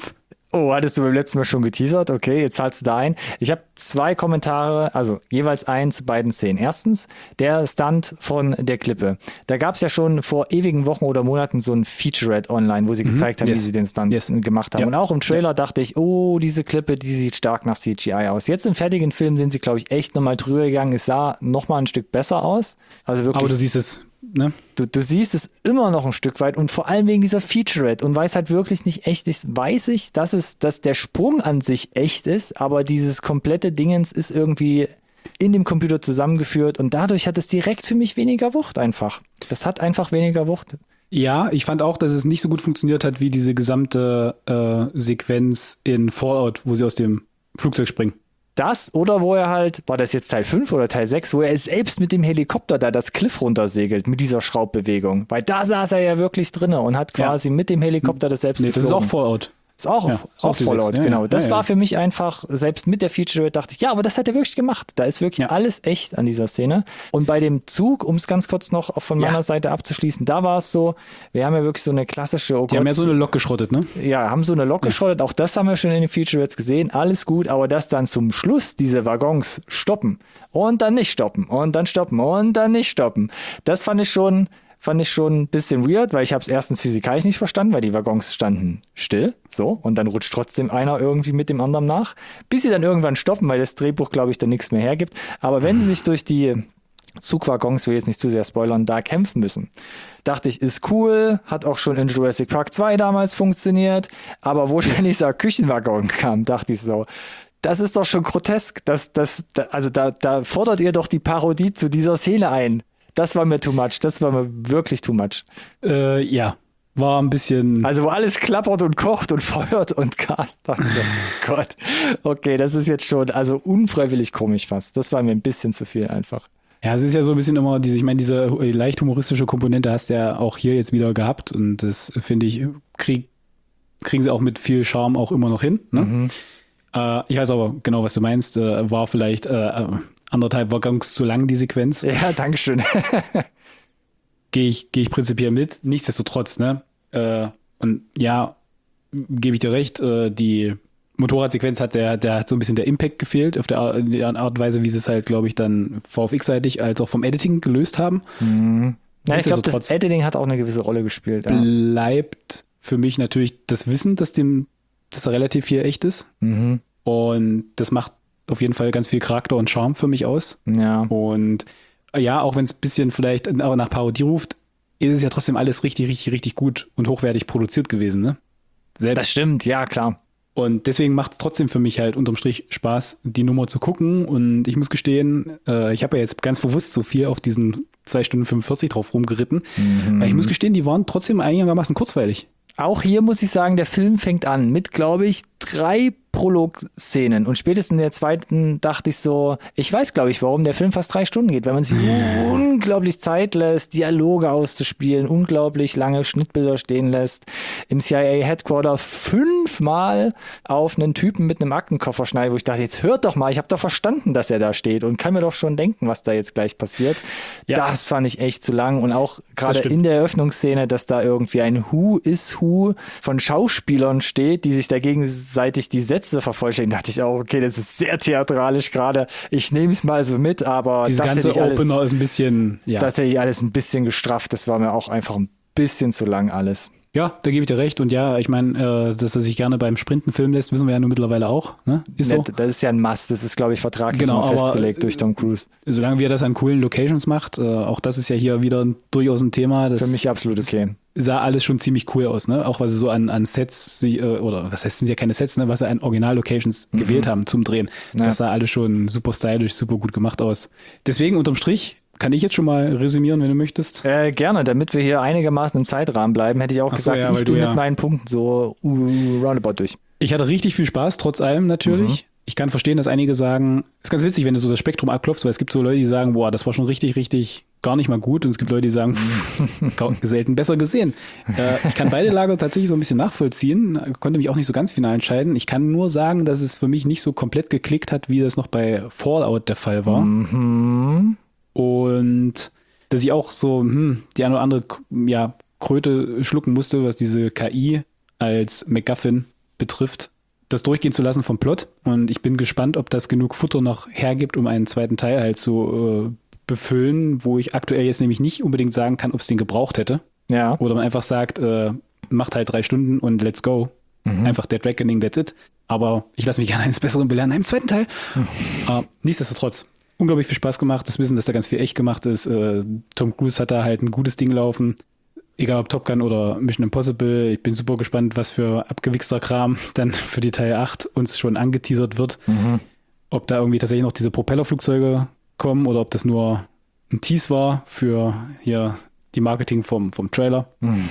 Oh, hattest du beim letzten Mal schon geteasert? Okay, jetzt zahlst du da ein. Ich habe zwei Kommentare, also jeweils einen zu beiden Szenen. Erstens, der Stunt von der Klippe. Da gab es ja schon vor ewigen Wochen oder Monaten so ein Featurette online, wo sie mhm. gezeigt haben, yes. wie sie den Stunt yes. gemacht haben. Ja. Und auch im Trailer ja. dachte ich, oh, diese Klippe, die sieht stark nach C G I aus. Jetzt im fertigen Film sind sie, glaube ich, echt nochmal drüber gegangen. Es sah nochmal ein Stück besser aus. Also wirklich. Aber du siehst es. Ne? Du, du siehst es immer noch ein Stück weit und vor allem wegen dieser Featurette und weil es halt wirklich nicht echt ist, weiß ich, dass es, dass der Sprung an sich echt ist, aber dieses komplette Dingens ist irgendwie in dem Computer zusammengeführt und dadurch hat es direkt für mich weniger Wucht einfach. Das hat einfach weniger Wucht. Ja, ich fand auch, dass es nicht so gut funktioniert hat wie diese gesamte äh, Sequenz in Fallout, wo sie aus dem Flugzeug springen. Das oder wo er halt, war das jetzt Teil fünf oder Teil sechs, wo er selbst mit dem Helikopter da das Cliff runtersegelt mit dieser Schraubbewegung. Weil da saß er ja wirklich drin und hat quasi ja. mit dem Helikopter das selbst nee, geflogen. Das ist auch Fallout. Ist auch, ja, auch Fallout, ja, genau. Das ja, ja. war für mich einfach, selbst mit der Feature dachte ich, ja, aber das hat er wirklich gemacht. Da ist wirklich ja. alles echt an dieser Szene. Und bei dem Zug, um es ganz kurz noch von meiner ja. Seite abzuschließen, da war es so, wir haben ja wirklich so eine klassische... Oh Die Gott, haben ja so eine Lok geschrottet, ne? Ja, haben so eine Lok ja. geschrottet. Auch das haben wir schon in den Feature jetzt gesehen. Alles gut, aber dass dann zum Schluss diese Waggons stoppen und dann nicht stoppen und dann stoppen und dann nicht stoppen, das fand ich schon... Fand ich schon ein bisschen weird, weil ich habe es erstens physikalisch nicht verstanden, weil die Waggons standen still, so, und dann rutscht trotzdem einer irgendwie mit dem anderen nach, bis sie dann irgendwann stoppen, weil das Drehbuch, glaube ich, dann nichts mehr hergibt. Aber wenn sie sich durch die Zugwaggons, will jetzt nicht zu sehr spoilern, da kämpfen müssen, dachte ich, ist cool, hat auch schon in Jurassic Park zwei damals funktioniert, aber wo dann dieser Küchenwaggon kam, dachte ich so, das ist doch schon grotesk, das, das, also da, da fordert ihr doch die Parodie zu dieser Szene ein. Das war mir too much. Das war mir wirklich too much. Äh, ja, war ein bisschen... Also wo alles klappert und kocht und feuert und Gas. Dachte ich, oh Gott. Okay, das ist jetzt schon also unfreiwillig komisch fast. Das war mir ein bisschen zu viel einfach. Ja, es ist ja so ein bisschen immer, diese, ich meine, diese leicht humoristische Komponente hast du ja auch hier jetzt wieder gehabt und das, finde ich, krieg, kriegen sie auch mit viel Charme auch immer noch hin. Ne? Mhm. Äh, ich weiß aber genau, was du meinst. Äh, war vielleicht... Äh, anderthalb Waggons zu lang, die Sequenz. Ja, dankeschön. Gehe ich, geh ich prinzipiell mit. Nichtsdestotrotz, ne? Äh, und ja, gebe ich dir recht, äh, die Motorradsequenz hat der, der hat so ein bisschen der Impact gefehlt, auf der Art, der Art und Weise, wie sie es halt, glaube ich, dann V F X-seitig als auch vom Editing gelöst haben. Mhm. Ja, ich glaube, das Editing hat auch eine gewisse Rolle gespielt. Ja. Bleibt für mich natürlich das Wissen, dass dem, dass da relativ viel echt ist. Mhm. Und das macht auf jeden Fall ganz viel Charakter und Charme für mich aus. Ja. Und ja, auch wenn es ein bisschen vielleicht nach Parodie ruft, ist es ja trotzdem alles richtig, richtig, richtig gut und hochwertig produziert gewesen, ne? Selbst. Das stimmt, ja, klar. Und deswegen macht es trotzdem für mich halt unterm Strich Spaß, die Nummer zu gucken. Und ich muss gestehen, äh, ich habe ja jetzt ganz bewusst so viel auf diesen zwei Stunden fünfundvierzig drauf rumgeritten. Mhm. Weil ich muss gestehen, die waren trotzdem einigermaßen kurzweilig. Auch hier muss ich sagen, der Film fängt an mit, glaube ich, drei Prolog-Szenen. Und spätestens in der zweiten dachte ich so, ich weiß, glaube ich, warum der Film fast drei Stunden geht, weil man sich unglaublich Zeit lässt, Dialoge auszuspielen, unglaublich lange Schnittbilder stehen lässt, im C I A-Headquarter fünfmal auf einen Typen mit einem Aktenkoffer schneidet, wo ich dachte, jetzt hört doch mal, ich habe doch verstanden, dass er da steht und kann mir doch schon denken, was da jetzt gleich passiert. Ja. Das fand ich echt zu lang und auch gerade in der Eröffnungsszene, dass da irgendwie ein Who is Who von Schauspielern steht, die sich da gegenseitig die Sätze vervollständigen, dachte ich auch, okay, das ist sehr theatralisch gerade. Ich nehme es mal so mit, aber dieses das ganze Opener alles, ist ein bisschen, ja. Das hätte ich alles ein bisschen gestrafft. Das war mir auch einfach ein bisschen zu lang alles. Ja, da gebe ich dir recht. Und ja, ich meine, äh, dass er sich gerne beim Sprinten filmen lässt, wissen wir ja nur mittlerweile auch. Ne? Ist so. Das ist ja ein Must. Das ist, glaube ich, vertraglich genau, mal festgelegt aber, durch Tom Cruise. Solange wir das an coolen Locations macht, äh, auch das ist ja hier wieder durchaus ein Thema. Das für mich absolut okay. Sah alles schon ziemlich cool aus, ne? Auch was sie so an, an Sets, sie, äh, oder was heißt, sind ja keine Sets, ne? Was sie an Original-Locations mhm. gewählt haben zum Drehen. Ja. Das sah alles schon super stylisch, super gut gemacht aus. Deswegen unterm Strich, kann ich jetzt schon mal resümieren, wenn du möchtest? Äh, gerne, damit wir hier einigermaßen im Zeitrahmen bleiben, hätte ich auch Ach gesagt, so, ja, ich bin mit ja meinen Punkten so uh, roundabout durch. Ich hatte richtig viel Spaß, trotz allem natürlich. Mhm. Ich kann verstehen, dass einige sagen, ist ganz witzig, wenn du so das Spektrum abklopfst, weil es gibt so Leute, die sagen, boah, das war schon richtig, richtig gar nicht mal gut. Und es gibt Leute, die sagen, selten besser gesehen. Äh, ich kann beide Lager tatsächlich so ein bisschen nachvollziehen, konnte mich auch nicht so ganz final entscheiden. Ich kann nur sagen, dass es für mich nicht so komplett geklickt hat, wie das noch bei Fallout der Fall war. Mhm. Und dass ich auch so hm, die eine oder andere ja, Kröte schlucken musste, was diese K I als MacGuffin betrifft. das durchgehen zu lassen vom Plot. Und ich bin gespannt, ob das genug Futter noch hergibt, um einen zweiten Teil halt zu äh, befüllen, wo ich aktuell jetzt nämlich nicht unbedingt sagen kann, ob es den gebraucht hätte. Ja. Oder man einfach sagt, äh, macht halt drei Stunden und let's go. Mhm. Einfach Dead Reckoning, that's it. Aber ich lasse mich gerne eines Besseren belehren im zweiten Teil. Mhm. Uh, nichtsdestotrotz, unglaublich viel Spaß gemacht. Das Wissen, dass da ganz viel echt gemacht ist. Uh, Tom Cruise hat da halt ein gutes Ding laufen. Egal ob Top Gun oder Mission Impossible. Ich bin super gespannt, was für abgewichster Kram dann für die Teil acht uns schon angeteasert wird. Mhm. Ob da irgendwie tatsächlich noch diese Propellerflugzeuge kommen oder ob das nur ein Tease war für hier die Marketing vom, vom Trailer. Mhm.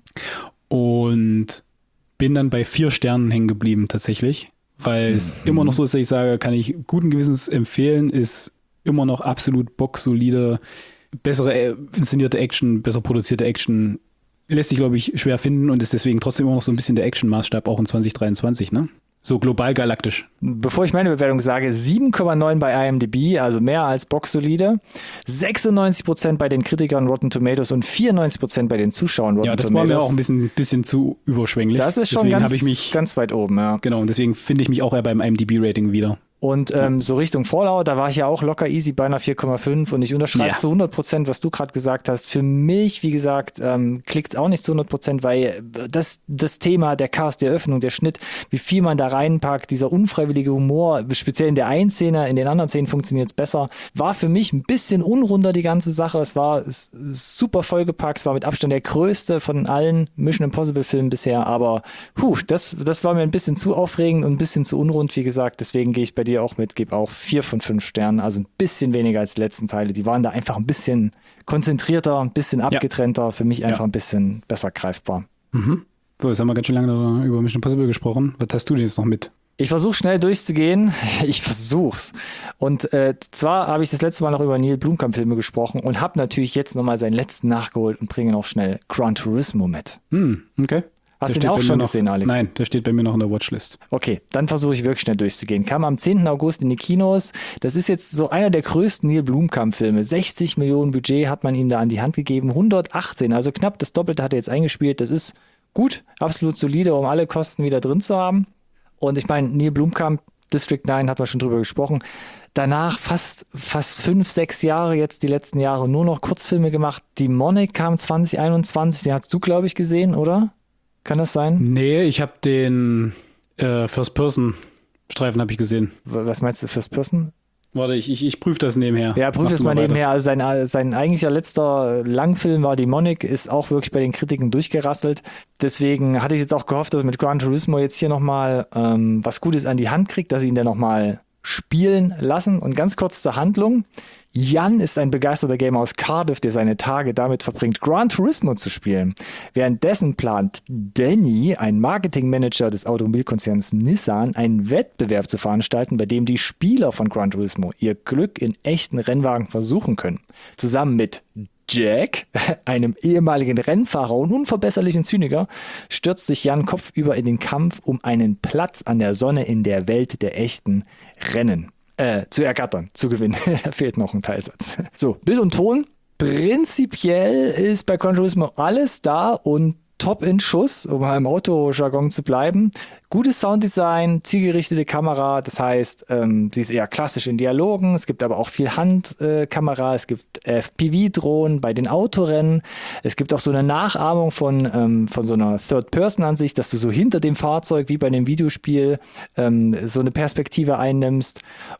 Und bin dann bei vier Sternen hängen geblieben tatsächlich, weil mhm. es immer noch so ist, dass ich sage, kann ich guten Gewissens empfehlen, ist immer noch absolut boxsolide, bessere inszenierte Action, besser produzierte Action, lässt sich, glaube ich, schwer finden und ist deswegen trotzdem immer noch so ein bisschen der Action-Maßstab auch in zwanzig dreiundzwanzig, ne? So global galaktisch. Bevor ich meine Bewertung sage, sieben Komma neun bei I M D B, also mehr als boxsolide. sechsundneunzig Prozent bei den Kritikern Rotten Tomatoes und vierundneunzig Prozent bei den Zuschauern Rotten Tomatoes. Ja, das war mir auch ein bisschen, bisschen zu überschwänglich. Das ist schon ganz, ich mich, ganz weit oben, ja. Genau, und deswegen finde ich mich auch eher beim I M D B-Rating wieder. Und ähm, so Richtung Fallout, da war ich ja auch locker easy bei einer vier Komma fünf und ich unterschreibe ja. zu hundert Prozent, was du gerade gesagt hast. Für mich, wie gesagt, ähm, klickt es auch nicht zu hundert Prozent, weil das, das Thema, der Cast, der Öffnung, der Schnitt, wie viel man da reinpackt, dieser unfreiwillige Humor, speziell in der einen Szene, in den anderen Szenen funktioniert es besser, war für mich ein bisschen unrunder die ganze Sache. Es war es, super vollgepackt, es war mit Abstand der größte von allen Mission Impossible Filmen bisher, aber puh, das, das war mir ein bisschen zu aufregend und ein bisschen zu unrund, wie gesagt, deswegen gehe ich bei dir auch mit, gebe auch vier von fünf Sternen, also ein bisschen weniger als die letzten Teile. Die waren da einfach ein bisschen konzentrierter, ein bisschen abgetrennter, ja. Für mich einfach ja. ein bisschen besser greifbar. Mhm. So, jetzt haben wir ganz schön lange über Mission Impossible gesprochen. Was hast du denn jetzt noch mit? Ich versuche schnell durchzugehen. Ich versuch's. Und äh, zwar habe ich das letzte Mal noch über Neil Blomkamp-Filme gesprochen und habe natürlich jetzt nochmal seinen letzten nachgeholt und bringe noch schnell Gran Turismo mit. Hm, okay. Hast du den auch schon noch gesehen, Alex? Nein, der steht bei mir noch in der Watchlist. Okay, dann versuche ich wirklich schnell durchzugehen. Kam am zehnten August in die Kinos. Das ist jetzt so einer der größten Neil Blomkamp-Filme. sechzig Millionen Budget hat man ihm da an die Hand gegeben. hundertachtzehn, also knapp das Doppelte hat er jetzt eingespielt. Das ist gut, absolut solide, um alle Kosten wieder drin zu haben. Und ich meine, Neil Blomkamp, District neun, hat man schon drüber gesprochen. Danach fast, fast fünf, sechs Jahre, jetzt die letzten Jahre, nur noch Kurzfilme gemacht. Demonic kam zwanzig einundzwanzig, den hast du, glaube ich, gesehen, oder? Kann das sein? Nee, ich habe den äh, First-Person-Streifen habe ich gesehen. Was meinst du, First-Person? Warte, ich, ich, ich prüfe das nebenher. Ja, prüf es mal nebenher. Also sein, sein eigentlicher letzter Langfilm war Demonic, ist auch wirklich bei den Kritiken durchgerasselt. Deswegen hatte ich jetzt auch gehofft, dass mit Gran Turismo jetzt hier nochmal ähm, was Gutes an die Hand kriegt, dass sie ihn dann nochmal spielen lassen. Und ganz kurz zur Handlung. Jan ist ein begeisterter Gamer aus Cardiff, der seine Tage damit verbringt, Gran Turismo zu spielen. Währenddessen plant Danny, ein Marketingmanager des Automobilkonzerns Nissan, einen Wettbewerb zu veranstalten, bei dem die Spieler von Gran Turismo ihr Glück in echten Rennwagen versuchen können. Zusammen mit Jack, einem ehemaligen Rennfahrer und unverbesserlichen Zyniker, stürzt sich Jan kopfüber in den Kampf um einen Platz an der Sonne in der Welt der echten Rennen. Äh, zu ergattern, zu gewinnen. Da fehlt noch ein Teilsatz. So, Bild und Ton. Prinzipiell ist bei Gran Turismo alles da und top in Schuss, um mal im Autojargon zu bleiben. Gutes Sounddesign, zielgerichtete Kamera, das heißt, ähm, sie ist eher klassisch in Dialogen, es gibt aber auch viel Handkamera, äh, es gibt F P V-Drohnen bei den Autorennen, es gibt auch so eine Nachahmung von, ähm, von so einer Third-Person-Ansicht, dass du so hinter dem Fahrzeug, wie bei einem Videospiel, ähm, so eine Perspektive einnimmst.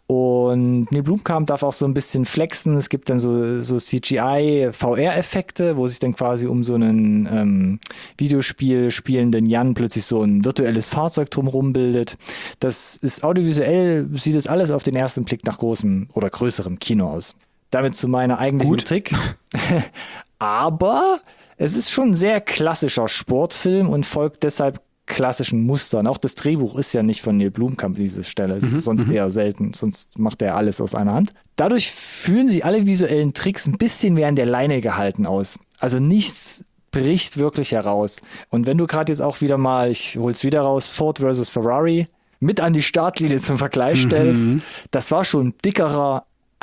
Und Neil Blomkamp darf auch so ein bisschen flexen, es gibt dann so, so C G I-V R-Effekte, wo sich dann quasi um so einen ähm, Videospiel spielenden Jan plötzlich so ein virtuelles Fahrzeug drumherum bildet. Das ist audiovisuell, sieht es alles auf den ersten Blick nach großem oder größerem Kino aus. Damit zu meiner eigentlichen Trick. Aber es ist schon ein sehr klassischer Sportfilm und folgt deshalb klassischen Mustern. Auch das Drehbuch ist ja nicht von Neil Blomkamp an dieser Stelle. Es ist mhm, sonst eher selten. Sonst macht er alles aus einer Hand. Dadurch fühlen sich alle visuellen Tricks ein bisschen wie an der Leine gehalten aus. Also nichts bricht wirklich heraus. Und wenn du gerade jetzt auch wieder mal, ich hol's wieder raus, Ford versus Ferrari mit an die Startlinie zum Vergleich stellst, mhm. das war schon ein dickerer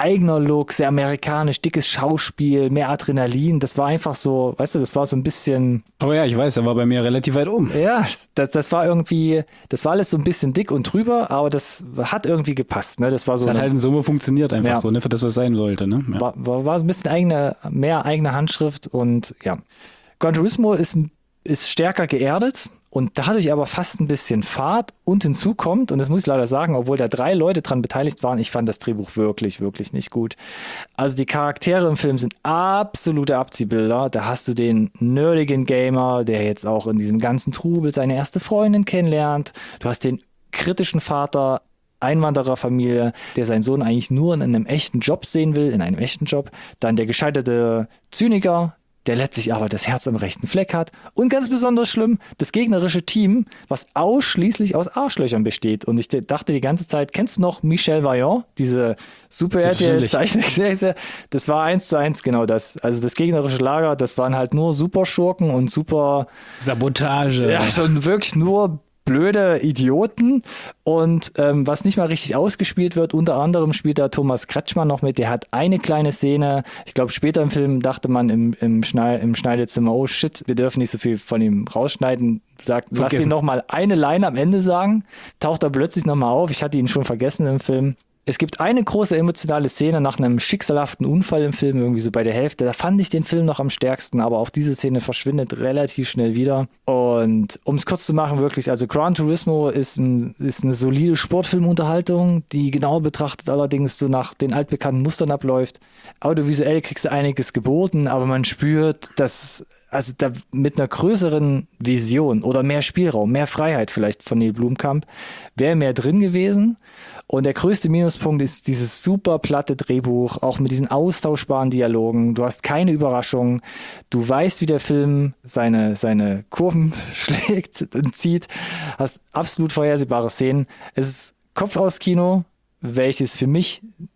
eigener Look, sehr amerikanisch, dickes Schauspiel, mehr Adrenalin. Das war einfach so, weißt du, das war so ein bisschen... Oh ja, ich weiß, der war bei mir relativ weit oben. Ja, das, das war irgendwie, das war alles so ein bisschen dick und drüber, aber das hat irgendwie gepasst. Ne? Das war so das hat eine, halt in Summe funktioniert einfach ja. so, ne, für das, was es sein sollte. Ne? Ja. war, war, war so ein bisschen eigene, mehr eigene Handschrift und ja. Gran Turismo ist, ist stärker geerdet. Und dadurch aber fast ein bisschen Fahrt und hinzu kommt, und das muss ich leider sagen, obwohl da drei Leute dran beteiligt waren, ich fand das Drehbuch wirklich, wirklich nicht gut. Also die Charaktere im Film sind absolute Abziehbilder. Da hast du den nerdigen Gamer, der jetzt auch in diesem ganzen Trubel seine erste Freundin kennenlernt. Du hast den kritischen Vater, Einwandererfamilie, der seinen Sohn eigentlich nur in einem echten Job sehen will, in einem echten Job. Dann der gescheiterte Zyniker, der letztlich aber das Herz am rechten Fleck hat. Und ganz besonders schlimm, das gegnerische Team, was ausschließlich aus Arschlöchern besteht. Und ich dachte die ganze Zeit, kennst du noch Michel Vaillant? Diese Super-R T L-Zeichenserie? Das war eins zu eins genau das. Also das gegnerische Lager, das waren halt nur Superschurken und super... Sabotage. Ja, so wirklich nur blöde Idioten und ähm, was nicht mal richtig ausgespielt wird, unter anderem spielt da Thomas Kretschmann noch mit, der hat eine kleine Szene, ich glaube später im Film dachte man im, im, Schneid, im Schneidezimmer, oh shit, wir dürfen nicht so viel von ihm rausschneiden, sagt, lass ihn noch mal eine Line am Ende sagen, taucht er plötzlich noch mal auf, ich hatte ihn schon vergessen im Film. Es gibt eine große emotionale Szene nach einem schicksalhaften Unfall im Film, irgendwie so bei der Hälfte. Da fand ich den Film noch am stärksten, aber auch diese Szene verschwindet relativ schnell wieder. Und um es kurz zu machen, wirklich, also Gran Turismo ist, ein, ist eine solide Sportfilmunterhaltung, die genau betrachtet allerdings so nach den altbekannten Mustern abläuft. Audiovisuell kriegst du einiges geboten, aber man spürt, dass also da mit einer größeren Vision oder mehr Spielraum, mehr Freiheit vielleicht von Neil Blomkamp, wäre mehr drin gewesen. Und der größte Minuspunkt ist dieses super platte Drehbuch, auch mit diesen austauschbaren Dialogen. Du hast keine Überraschungen. Du weißt, wie der Film seine, seine Kurven schlägt und zieht. Hast absolut vorhersehbare Szenen. Es ist Kopf aus Kino, welches für mich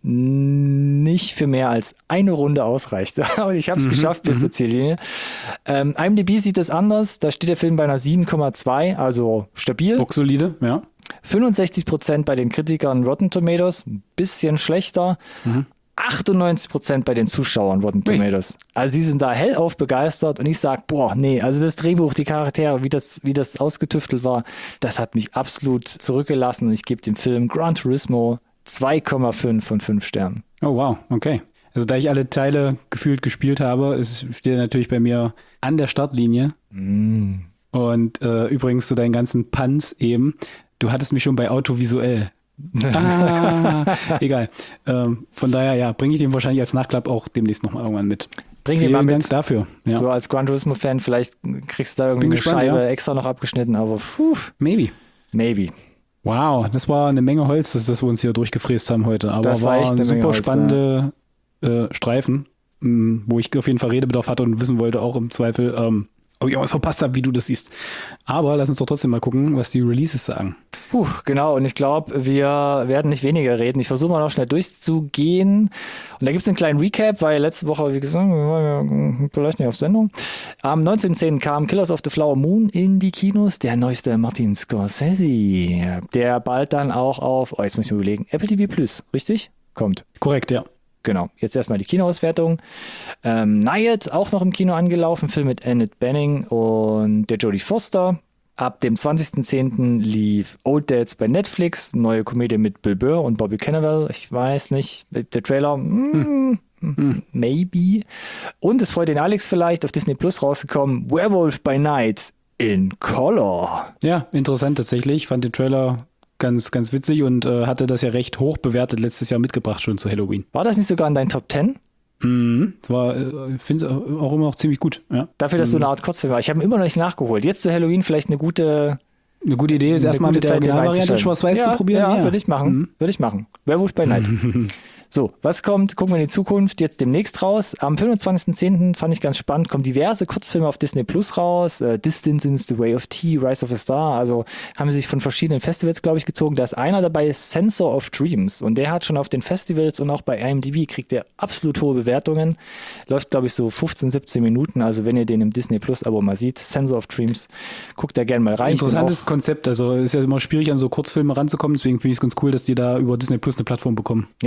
nicht für mehr als eine Runde ausreicht. Aber ich habe es mhm, geschafft bis zur Ziellinie. Ähm, IMDb sieht es anders. Da steht der Film bei einer sieben Komma zwei, also stabil. Bocksolide, ja. fünfundsechzig Prozent bei den Kritikern Rotten Tomatoes, ein bisschen schlechter. Mhm. achtundneunzig Prozent bei den Zuschauern Rotten Tomatoes. Also die sind da hellauf begeistert und ich sag, boah, nee, also das Drehbuch, die Charaktere, wie das, wie das ausgetüftelt war, das hat mich absolut zurückgelassen und ich gebe dem Film Gran Turismo zwei Komma fünf von fünf Sternen. Oh wow, okay. Also da ich alle Teile gefühlt gespielt habe, es steht natürlich bei mir an der Startlinie. Mm. Und äh, übrigens zu deinen ganzen Puns eben, du hattest mich schon bei autovisuell. Ah, egal. Ähm, von daher, ja, bringe ich den wahrscheinlich als Nachklapp auch demnächst nochmal irgendwann mit. Bring den mal mit. Dank dafür. Ja. So als Gran Turismo-Fan, vielleicht kriegst du da irgendwie Bin eine gespannt, Scheibe ja. extra noch abgeschnitten, aber puh. Maybe. Maybe. Wow, das war eine Menge Holz, das, das wir uns hier durchgefräst haben heute. Aber das war war echt eine ein super Menge Holz, spannende ja. äh, Streifen, mh, wo ich auf jeden Fall Redebedarf hatte und wissen wollte, auch im Zweifel, ähm, ob ich irgendwas verpasst habe, wie du das siehst. Aber lass uns doch trotzdem mal gucken, was die Releases sagen. Puh, genau. Und ich glaube, wir werden nicht weniger reden. Ich versuche mal noch schnell durchzugehen. Und da gibt es einen kleinen Recap, weil letzte Woche, wie gesagt, wir waren ja vielleicht nicht auf Sendung. Am neunzehnten zehnten kam Killers of the Flower Moon in die Kinos. Der neueste Martin Scorsese, der bald dann auch auf, oh, jetzt muss ich mir überlegen, Apple T V Plus, richtig? Kommt. Korrekt, ja. Genau, jetzt erstmal die Kinoauswertung. Ähm, Nayet, auch noch im Kino angelaufen, Film mit Annette Bening und der Jodie Foster. Ab dem zwanzigsten zehnten lief Old Dads bei Netflix, neue Komödie mit Bill Burr und Bobby Cannavale. Ich weiß nicht, der Trailer, mm, hm. maybe. Und es freut den Alex vielleicht, auf Disney Plus rausgekommen, Werewolf by Night in Color. Ja, interessant tatsächlich. Ich fand den Trailer ganz, ganz witzig und äh, hatte das ja recht hoch bewertet letztes Jahr mitgebracht schon zu Halloween. War das nicht sogar in deinen Top Ten? Mhm, das war, ich finde es auch immer noch ziemlich gut. Ja. Dafür, dass mhm. so eine Art Kurzfilm war. Ich habe ihn immer noch nicht nachgeholt. Jetzt zu Halloween vielleicht eine gute... Eine gute Idee ist erstmal mit der Originalvariante Schwarz-Weiß ja, zu probieren. Ja, ja. würde ich machen. Mhm. Würde ich machen. Werewolf by Night. So, was kommt? Gucken wir in die Zukunft jetzt demnächst raus. Am fünfundzwanzigsten zehnten fand ich ganz spannend, kommen diverse Kurzfilme auf Disney Plus raus. Uh, Distance is the Way of Tea, Rise of a Star. Also haben sie sich von verschiedenen Festivals, glaube ich, gezogen. Da ist einer dabei, Sensor of Dreams. Und der hat schon auf den Festivals und auch bei IMDb kriegt der absolut hohe Bewertungen. Läuft, glaube ich, so fünfzehn, siebzehn Minuten. Also wenn ihr den im Disney Plus Abo mal sieht, Sensor of Dreams, guckt da gerne mal rein. Interessantes Konzept. Also ist ja immer schwierig, an so Kurzfilme ranzukommen. Deswegen finde ich es ganz cool, dass die da über Disney Plus eine Plattform bekommen. Ja, finde ich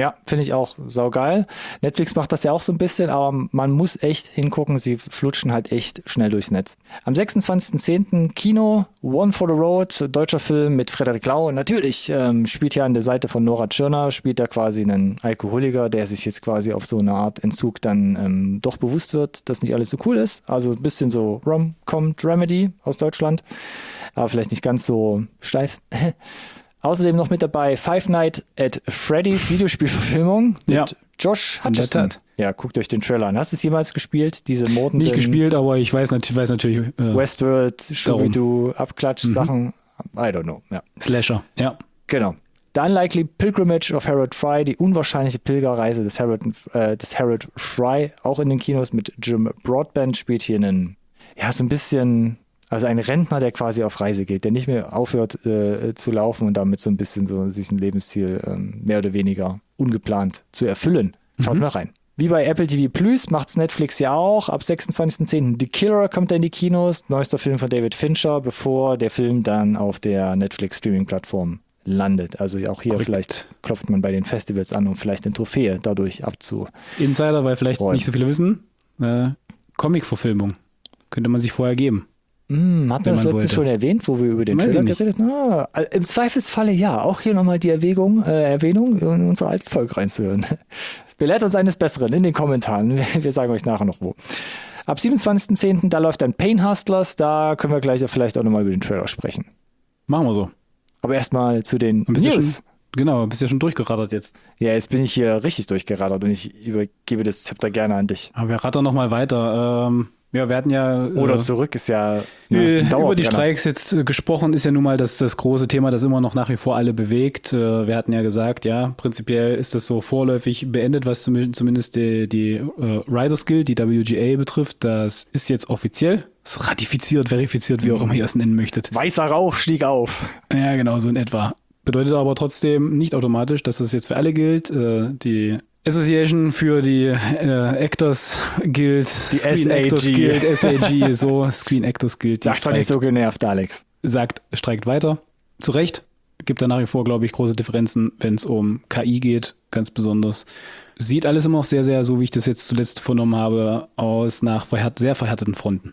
ich auch saugeil. Netflix macht das ja auch so ein bisschen, aber man muss echt hingucken, sie flutschen halt echt schnell durchs Netz. Am sechsundzwanzigsten zehnten Kino, One for the Road, deutscher Film mit Frederik Lau. Natürlich ähm, spielt ja an der Seite von Nora Tschirner, spielt da quasi einen Alkoholiker, der sich jetzt quasi auf so eine Art Entzug dann ähm, doch bewusst wird, dass nicht alles so cool ist. Also ein bisschen so Rom-Com-Dramedy aus Deutschland, aber vielleicht nicht ganz so steif. Außerdem noch mit dabei Five Nights at Freddy's Videospielverfilmung mit Ja. Josh Hutcherson. Ja, guckt euch den Trailer an. Hast du es jemals gespielt? Diese mordenden Nicht gespielt, aber ich weiß, nat- weiß natürlich. Äh, Westworld, Scooby-Doo, Abklatsch-Sachen. Mhm. I don't know. Ja, Slasher, ja. genau. The Unlikely Pilgrimage of Harold Fry, die unwahrscheinliche Pilgerreise des Harold, äh, des Harold Fry, auch in den Kinos mit Jim Broadbent, spielt hier einen, ja, so ein bisschen, also ein Rentner, der quasi auf Reise geht, der nicht mehr aufhört äh, zu laufen und damit so ein bisschen so sich ein Lebensziel ähm, mehr oder weniger ungeplant zu erfüllen. Schaut Mhm. mal rein. Wie bei Apple T V Plus macht's Netflix ja auch. Ab sechsundzwanzigsten zehnten The Killer kommt er in die Kinos. Neuester Film von David Fincher, bevor der Film dann auf der Netflix-Streaming-Plattform landet. Also auch hier Korrekt. vielleicht klopft man bei den Festivals an, um vielleicht eine Trophäe dadurch abzu. Insider, weil vielleicht Räumen. nicht so viele wissen. Äh, Comic-Verfilmung. Könnte man sich vorher geben. Hm, hatten wir Wenn das man letztens wollte. schon erwähnt, wo wir über den Weiß ich Trailer nicht. geredet haben? Ah, also im Zweifelsfalle ja. Auch hier nochmal die Erwägung, äh, Erwähnung, in unsere alten Folge reinzuhören. Belehrt uns eines Besseren in den Kommentaren. Wir, wir sagen euch nachher noch wo. Ab siebenundzwanzigsten zehnten da läuft dann Pain Hustlers. Da können wir gleich vielleicht auch nochmal über den Trailer sprechen. Machen wir so. Aber erstmal zu den Dann bist du News. schon, genau, bist ja schon durchgerattert jetzt. Ja, jetzt bin ich hier richtig durchgerattert und ich übergebe das Zepter gerne an dich. Aber wir rattern noch mal weiter. Ähm, ja, wir hatten ja Oder äh, zurück ist ja äh, ein über die Dauerbrenner. Streiks jetzt äh, gesprochen, ist ja nun mal das, das große Thema, das immer noch nach wie vor alle bewegt. Äh, wir hatten ja gesagt, ja, prinzipiell ist das so vorläufig beendet, was zum, zumindest die, die äh, Riders Guild, die W G A betrifft. Das ist jetzt offiziell. Ist ratifiziert, verifiziert, wie auch immer ihr es nennen möchtet. Weißer Rauch stieg auf. Ja, genau, so in etwa. Bedeutet aber trotzdem nicht automatisch, dass das jetzt für alle gilt. Äh, die Association für die äh, Actors Guild, Die Screen Actors S A G. Guild, S A G, so, Screen Actors Guild, die Sag doch nicht so genervt, Alex. sagt, streikt weiter. Zu Recht. Gibt da nach wie vor, glaube ich, große Differenzen, wenn es um K I geht, ganz besonders. Sieht alles immer noch sehr, sehr, so wie ich das jetzt zuletzt vernommen habe, aus nach verhärt, sehr verhärteten Fronten.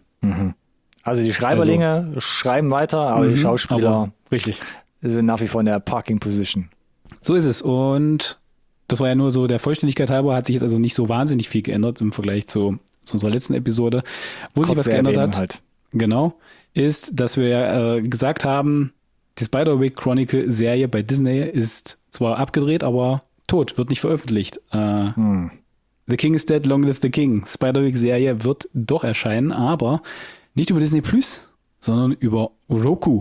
Also die Schreiberlinge schreiben weiter, aber die Mhm, Schauspieler aber richtig. sind nach wie vor in der Parking Position. So ist es. Und das war ja nur so der Vollständigkeit halber, hat sich jetzt also nicht so wahnsinnig viel geändert im Vergleich zu, zu unserer letzten Episode. Wo sich was Kurze geändert Erwähnung hat, halt. genau, ist, dass wir ja äh, gesagt haben, die Spider-Week Chronicle Serie bei Disney ist zwar abgedreht, aber tot, wird nicht veröffentlicht. Äh, Hm. The King is Dead, Long Live the King. Spider-Week Serie wird doch erscheinen, aber nicht über Disney Plus, sondern über Roku.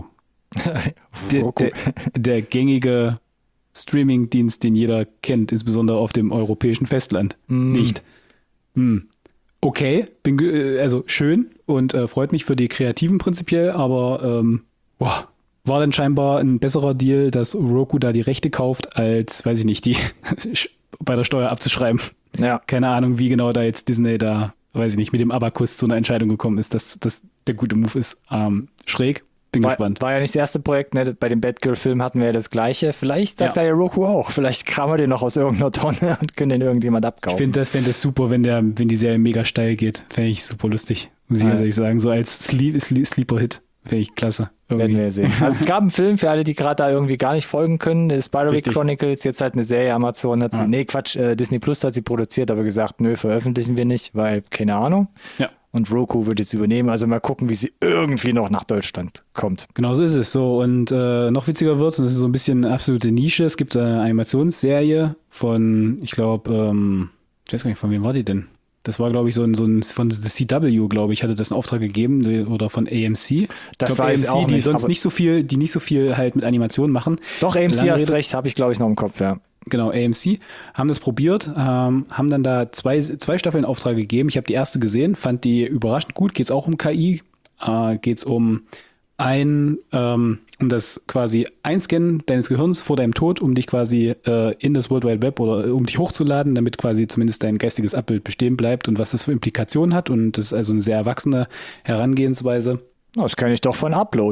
Der, Roku. der, der gängige Streaming-Dienst, den jeder kennt, insbesondere auf dem europäischen Festland. Mm. Nicht. Hm. Okay, bin, ge- äh, also schön und äh, freut mich für die Kreativen prinzipiell, aber ähm, boah, war dann scheinbar ein besserer Deal, dass Roku da die Rechte kauft, als, weiß ich nicht, die bei der Steuer abzuschreiben. Ja. Keine Ahnung, wie genau da jetzt Disney da, weiß ich nicht, mit dem Abakus zu einer Entscheidung gekommen ist, dass das der gute Move ist. Ähm, schräg, bin War, gespannt. war ja nicht das erste Projekt, ne? Bei dem Batgirl-Film hatten wir ja das gleiche. Vielleicht sagt Ja. da ja Roku auch. Vielleicht kramen wir den noch aus irgendeiner Tonne und können den irgendjemand Ich abkaufen. finde das, fänd das super, wenn, der, wenn die Serie mega steil geht. Fände ich super lustig, muss ich Ja. ganz ehrlich sagen. So als Sleep, Sleep, Sleeper-Hit. Fände ich klasse. Werden Irgendwie. wir ja sehen. Also es gab einen Film für alle, die gerade da irgendwie gar nicht folgen können. Das Spider-Week Richtig. Chronicles, jetzt halt eine Serie. Amazon hat sie, Ja. nee Quatsch, äh, Disney Plus hat sie produziert, aber gesagt, nö, veröffentlichen wir nicht, weil keine Ahnung. Ja. Und Roku wird jetzt übernehmen. Also mal gucken, wie sie irgendwie noch nach Deutschland kommt. Genau so ist es so. Und äh, noch witziger wird's, und das ist so ein bisschen eine absolute Nische. Es gibt eine Animationsserie von, ich glaube, ähm, ich weiß gar nicht, von wem war die denn? Das war, glaube ich, so ein, so ein von The C W, glaube ich, hatte das einen Auftrag gegeben, die- oder von A M C. Das ich glaub, weiß ich auch die nicht, sonst aber- nicht so viel, die nicht so viel halt mit Animationen machen. Doch, A M C Lange hast Rede- recht, habe ich glaube ich noch im Kopf, ja. Genau, A M C, haben das probiert, ähm, haben dann da zwei, zwei Staffeln in Auftrag gegeben. Ich habe die erste gesehen, fand die überraschend gut. Geht es auch um K I, äh, geht es um ein, ähm, um das quasi Einscannen deines Gehirns vor deinem Tod, um dich quasi äh, in das World Wide Web oder äh, um dich hochzuladen, damit quasi zumindest dein geistiges Abbild bestehen bleibt und was das für Implikationen hat. Und das ist also eine sehr erwachsene Herangehensweise. Oh, das kenne ich doch von Upload.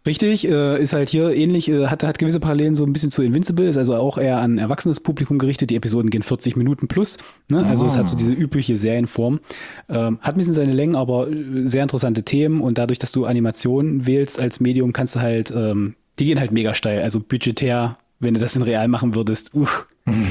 Richtig, äh, ist halt hier ähnlich, äh, hat, hat gewisse Parallelen so ein bisschen zu Invincible, ist also auch eher an erwachsenes Publikum gerichtet. Die Episoden gehen vierzig Minuten plus, ne? Also oh. Es hat so diese übliche Serienform. Ähm, hat ein bisschen seine Längen, aber sehr interessante Themen und dadurch, dass du Animationen wählst als Medium, kannst du halt, ähm, die gehen halt mega steil. Also budgetär, wenn du das in real machen würdest, uff,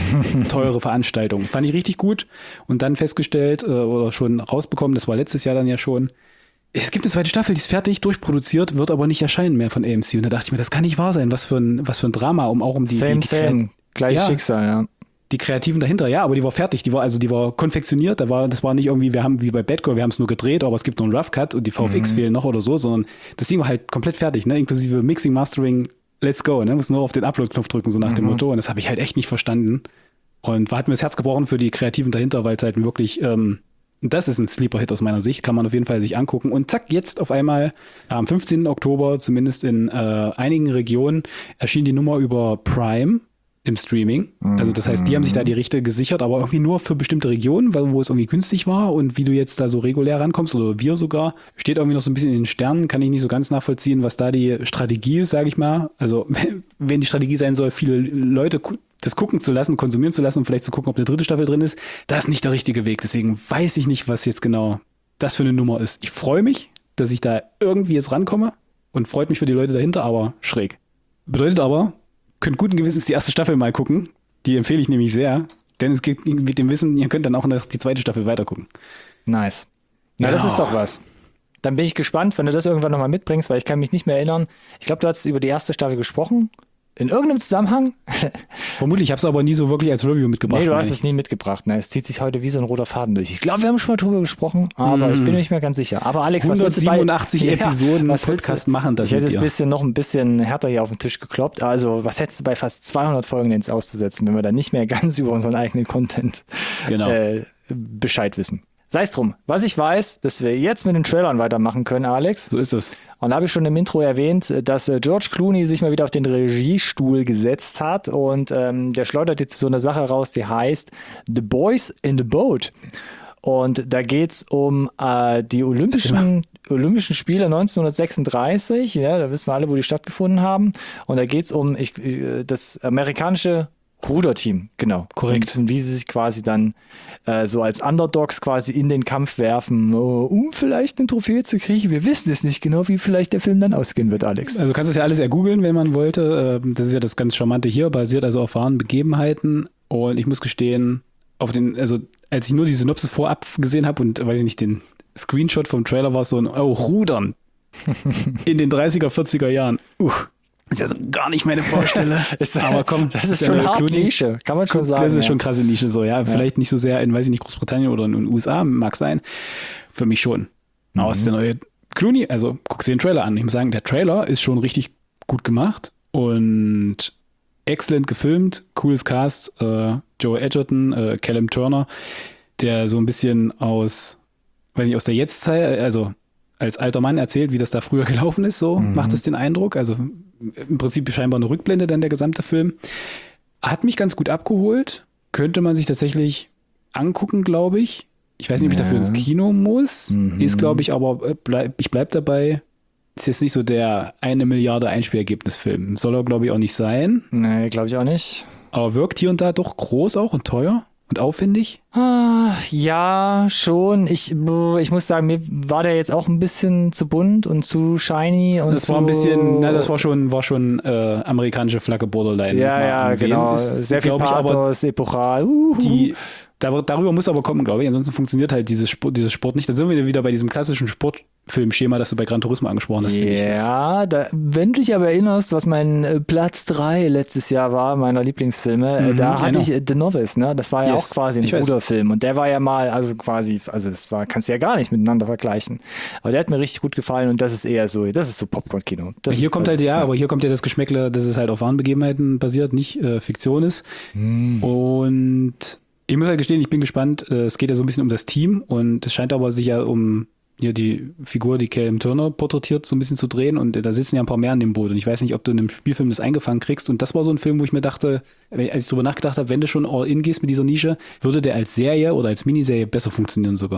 teure Veranstaltung. Fand ich richtig gut und dann festgestellt äh, oder schon rausbekommen, das war letztes Jahr dann ja schon, es gibt eine zweite Staffel, die ist fertig, durchproduziert, wird aber nicht erscheinen mehr von A M C. Und da dachte ich mir, das kann nicht wahr sein. Was für ein, was für ein Drama, um auch um die... Same, die, die same. Gleiches ja, Schicksal, ja. Die Kreativen dahinter, ja, aber die war fertig. Die war also, die war konfektioniert. Da war, das war nicht irgendwie, wir haben wie bei Batgirl, wir haben es nur gedreht, aber es gibt noch einen Rough Cut und die V F X mhm. fehlen noch oder so, sondern das Ding war halt komplett fertig, ne? Inklusive Mixing, Mastering, let's go, ne? Muss nur auf den Upload-Knopf drücken, so nach mhm. dem Motto. Und das habe ich halt echt nicht verstanden. Und hat mir das Herz gebrochen für die Kreativen dahinter, weil es halt wirklich... Ähm, Das ist ein Sleeper-Hit aus meiner Sicht, kann man auf jeden Fall sich angucken. Und zack, jetzt auf einmal am fünfzehnten Oktober, zumindest in äh, einigen Regionen, erschien die Nummer über Prime im Streaming. Also das heißt, die haben sich da die Rechte gesichert, aber irgendwie nur für bestimmte Regionen, wo es irgendwie günstig war. Und wie du jetzt da so regulär rankommst, oder wir sogar, steht irgendwie noch so ein bisschen in den Sternen, kann ich nicht so ganz nachvollziehen, was da die Strategie ist, sage ich mal. Also wenn die Strategie sein soll, viele Leute das gucken zu lassen, konsumieren zu lassen und vielleicht zu gucken, ob eine dritte Staffel drin ist, das ist nicht der richtige Weg. Deswegen weiß ich nicht, was jetzt genau das für eine Nummer ist. Ich freue mich, dass ich da irgendwie jetzt rankomme und freut mich für die Leute dahinter, aber schräg. Bedeutet aber, könnt guten Gewissens die erste Staffel mal gucken. Die empfehle ich nämlich sehr, denn es geht mit dem Wissen, ihr könnt dann auch noch die zweite Staffel weitergucken. Nice. Na, genau. Das ist doch was. Dann bin ich gespannt, wenn du das irgendwann nochmal mitbringst, weil ich kann mich nicht mehr erinnern. Ich glaube, du hast über die erste Staffel gesprochen. In irgendeinem Zusammenhang? Vermutlich, ich habe es aber nie so wirklich als Review mitgebracht. Nee, du hast es nie mitgebracht. Ne? Es zieht sich heute wie so ein roter Faden durch. Ich glaube, wir haben schon mal drüber gesprochen, aber mm. ich bin mir nicht mehr ganz sicher. Aber Alex, was willst du bei hundertsiebenundachtzig Episoden ja, was Podcast machen? Das ich hätte es ein bisschen, noch ein bisschen härter hier auf den Tisch gekloppt. Also, was hättest du bei fast zweihundert Folgen jetzt auszusetzen, wenn wir dann nicht mehr ganz über unseren eigenen Content genau. äh, Bescheid wissen? Sei es drum. Was ich weiß, dass wir jetzt mit den Trailern weitermachen können, Alex. So ist es. Und da habe ich schon im Intro erwähnt, dass George Clooney sich mal wieder auf den Regiestuhl gesetzt hat. Und ähm, der schleudert jetzt so eine Sache raus, die heißt The Boys in the Boat. Und da geht es um äh, die Olympischen, Olympischen Spiele neunzehnhundertsechsunddreißig. Ja, da wissen wir alle, wo die stattgefunden haben. Und da geht es um ich, das amerikanische Ruderteam, genau. Korrekt. Und, und wie sie sich quasi dann äh, so als Underdogs quasi in den Kampf werfen, uh, um vielleicht eine Trophäe zu kriegen. Wir wissen es nicht genau, wie vielleicht der Film dann ausgehen wird, Alex. Also du kannst es ja alles ergoogeln, wenn man wollte. Das ist ja das ganz Charmante hier, basiert also auf wahren Begebenheiten. Und ich muss gestehen, auf den, also als ich nur die Synopsis vorab gesehen habe und, weiß ich nicht, den Screenshot vom Trailer war so ein, oh, Rudern in den dreißiger, vierziger Jahren. Uh. Das ist ja so gar nicht meine Baustelle. Aber komm, das ist, ist schon hart Nische, kann man schon sagen. Das ist ja. schon krasse Nische so, ja. ja. Vielleicht nicht so sehr in, weiß ich nicht, Großbritannien oder in den U S A, mag sein. Für mich schon. Mhm. Aber es ist der neue Clooney, also guck dir den Trailer an. Ich muss sagen, der Trailer ist schon richtig gut gemacht und exzellent gefilmt, cooles Cast, äh, Joe Edgerton, äh, Callum Turner, der so ein bisschen aus, weiß nicht, aus der Jetztzeit, also als alter Mann erzählt, wie das da früher gelaufen ist, so mhm. macht es den Eindruck. Also im Prinzip scheinbar eine Rückblende dann der gesamte Film. Hat mich ganz gut abgeholt. Könnte man sich tatsächlich angucken, glaube ich. Ich weiß nicht, ob ich dafür ins Kino muss. Mhm. Ist, glaube ich, aber bleib, ich bleib dabei. Ist jetzt nicht so der eine Milliarde Einspielergebnisfilm. Soll er, glaube ich, auch nicht sein. Nee, glaube ich auch nicht. Aber wirkt hier und da doch groß auch und teuer. Und aufwendig? Ah, ja, schon. Ich, ich muss sagen, mir war der jetzt auch ein bisschen zu bunt und zu shiny. Und das zu war ein bisschen, na, das war schon, war schon äh, amerikanische Flagge Borderline. Ja, ja, genau. Ist, sehr viel Pathos, epochal. Uhuhu. Die, darüber muss aber kommen, glaube ich. Ansonsten funktioniert halt dieses Sport, dieses Sport nicht. Da sind wir wieder bei diesem klassischen Sportfilmschema, das du bei Gran Turismo angesprochen hast. Ja, da, wenn du dich aber erinnerst, was mein äh, Platz drei letztes Jahr war, meiner Lieblingsfilme, mhm, da hatte ich äh, The Novice, ne? Das war ja yes, auch quasi ein Bruderfilm. Und der war ja mal, also quasi, also das war, kannst du ja gar nicht miteinander vergleichen. Aber der hat mir richtig gut gefallen und das ist eher so, das ist so Popcorn-Kino. Hier kommt halt, ja, ja, aber hier kommt ja das Geschmäckle, dass es halt auf wahren Begebenheiten basiert, nicht äh, Fiktion ist. Mhm. Und ich muss halt gestehen, ich bin gespannt. Es geht ja so ein bisschen um das Team und es scheint aber sich ja um ja, die Figur, die Callum Turner porträtiert, so ein bisschen zu drehen und da sitzen ja ein paar mehr in dem Boot und ich weiß nicht, ob du in einem Spielfilm das eingefangen kriegst und das war so ein Film, wo ich mir dachte, als ich drüber nachgedacht habe, wenn du schon all in gehst mit dieser Nische, würde der als Serie oder als Miniserie besser funktionieren sogar.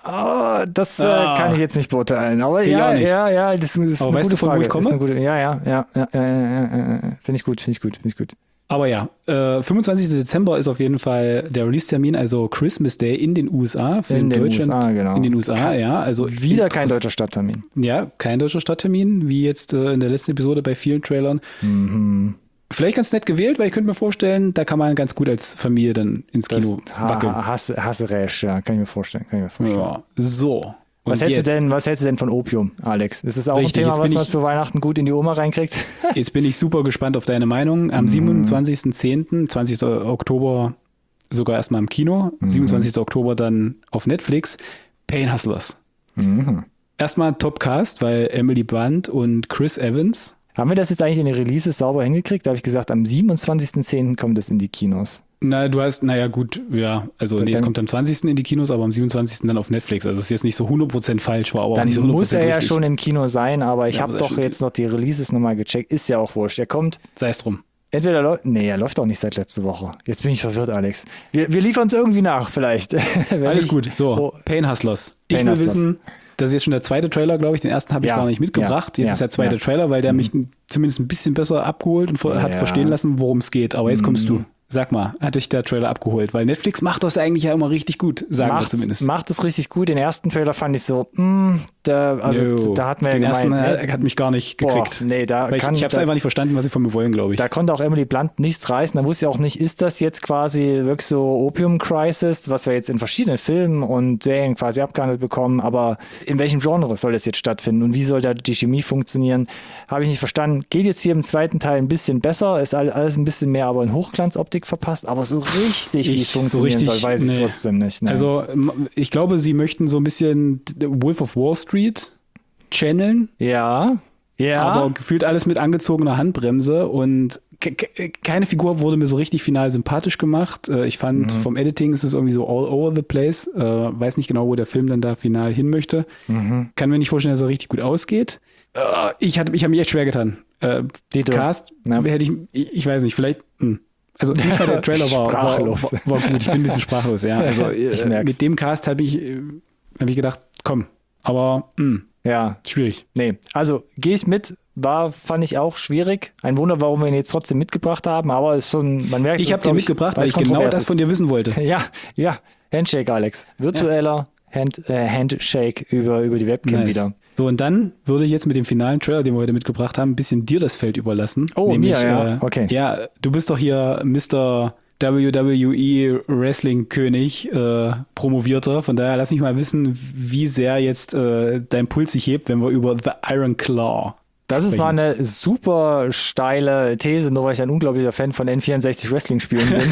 Oh, das äh, Ah. kann ich jetzt nicht beurteilen. Aber Ich ja, auch nicht. ja, ja, das ist, das ist Aber eine weißt gute du, von wo Frage. ich komme? Das ist eine gute, ja, ja, ja, ja, ja, ja, ja, ja. Finde ich gut, finde ich gut, finde ich gut. Aber ja, äh, fünfundzwanzigster Dezember ist auf jeden Fall der Release-Termin, also Christmas Day in den U S A. Für In den Deutschland, U S A, genau. In den U S A, Kein- ja. Also Wieder kein interess- deutscher Stadttermin. Ja, kein deutscher Stadttermin, wie jetzt äh, in der letzten Episode bei vielen Trailern. Mhm. Vielleicht ganz nett gewählt, weil ich könnte mir vorstellen, da kann man ganz gut als Familie dann ins Das Kino ha, wackeln. ha, hasse, hasse Rash, ja, kann ich mir vorstellen. Kann ich mir vorstellen. Ja, so. Was Und hältst, jetzt, du denn, was hältst du denn von Opium, Alex? Ist es auch Richtig, ein jetzt Thema, was bin man ich- zu Weihnachten gut in die Oma reinkriegt? jetzt bin ich super gespannt auf deine Meinung. Am siebenundzwanzigsten zehnten, zwanzigster Oktober sogar erstmal im Kino, siebenundzwanzigster Oktober dann auf Netflix, Pain Hustlers. Mhm. Erstmal Topcast, weil Emily Blunt und Chris Evans. Haben wir das jetzt eigentlich in den Releases sauber hingekriegt? Da habe ich gesagt, am siebenundzwanzigsten zehnten kommt es in die Kinos. Na, du hast, naja gut, ja, also nee, es Dann- kommt am zwanzigsten in die Kinos, aber am siebenundzwanzigsten dann auf Netflix. Also es ist jetzt nicht so hundert Prozent falsch, war aber auch Dann nicht so muss hundert Prozent er ja richtig. schon im Kino sein, aber ich Ja, habe muss er doch schon- jetzt noch die Releases nochmal gecheckt. Ist ja auch wurscht. Er kommt, Sei es drum. entweder läuft, nee, er läuft auch nicht seit letzter Woche. Jetzt bin ich verwirrt, Alex. Wir, wir liefern es irgendwie nach, vielleicht. Wenn Alles ich- gut. So, Oh, Pain Hustlers. Ich Pain will Hustlers. wissen, das ist jetzt schon der zweite Trailer, glaube ich. Den ersten habe ich Ja, gar nicht mitgebracht. ja, Jetzt ja, ist der zweite ja. Trailer, weil der mich zumindest ein bisschen besser abgeholt und vor- hat Ja. verstehen lassen, worum es geht. Aber jetzt kommst Mhm. du. Sag mal, hat dich der Trailer abgeholt? Weil Netflix macht das eigentlich ja immer richtig gut, sagen wir macht, zumindest. macht es richtig gut. Den ersten Trailer fand ich so, mh, da, also Jo. da hat man ja Den ersten gemeint, äh, hat mich gar nicht boah, gekriegt. nee, da Weil ich kann, ich habe es da, einfach nicht verstanden, was sie von mir wollen, glaube ich. da konnte auch Emily Blunt nichts reißen. Da wusste ich auch nicht, ist das jetzt quasi wirklich so Opium Crisis, was wir jetzt in verschiedenen Filmen und Serien quasi abgehandelt bekommen, aber in welchem Genre soll das jetzt stattfinden und wie soll da die Chemie funktionieren, habe ich nicht verstanden. Geht jetzt hier im zweiten Teil ein bisschen besser, ist all- alles ein bisschen mehr aber in Hochglanzoptik verpasst, aber so richtig, wie Ich- es so funktionieren richtig, soll, weiß ich nee. trotzdem nicht. Ne? Also m- ich glaube, sie möchten so ein bisschen Wolf of Wall Street channeln, ja, ja, aber gefühlt alles mit angezogener Handbremse und ke- ke- keine Figur wurde mir so richtig final sympathisch gemacht. Äh, Ich fand, Mhm. vom Editing ist es irgendwie so all over the place. Äh, Weiß nicht genau, wo der Film dann da final hin möchte. Mhm. Kann mir nicht vorstellen, dass er richtig gut ausgeht. Äh, Ich hatte, ich habe mich echt schwer getan. Äh, Dito. Cast Ja. hätte ich, ich ich weiß nicht, vielleicht. Hm. Also nicht mal der Trailer war, war, Sprachlos. war, war gut. Ich bin ein bisschen sprachlos, ja. Also Ich äh, merk's. mit dem Cast habe ich, äh, hab ich gedacht, komm. Aber mh, ja, schwierig. nee, also gehe ich mit, war, fand ich auch schwierig. Ein Wunder, warum wir ihn jetzt trotzdem mitgebracht haben, aber ist schon, man merkt, Ich es habe ist, den glaub mitgebracht, weil es ich genau kontrovers das ist. von dir wissen wollte. Ja, ja, Handshake, Alex. Virtueller Hand, äh, Handshake über, über die Webcam Nice. wieder. So, und dann würde ich jetzt mit dem finalen Trailer, den wir heute mitgebracht haben, ein bisschen dir das Feld überlassen. Oh, mir, ja. äh, Okay. Ja, du bist doch hier Mister W W E Wrestling-König, äh, Promovierter. Von daher lass mich mal wissen, wie sehr jetzt äh, dein Puls sich hebt, wenn wir über The Iron Claw Das ist sprechen. mal eine super steile These, nur weil ich ein unglaublicher Fan von N vierundsechzig Wrestling-Spielen bin.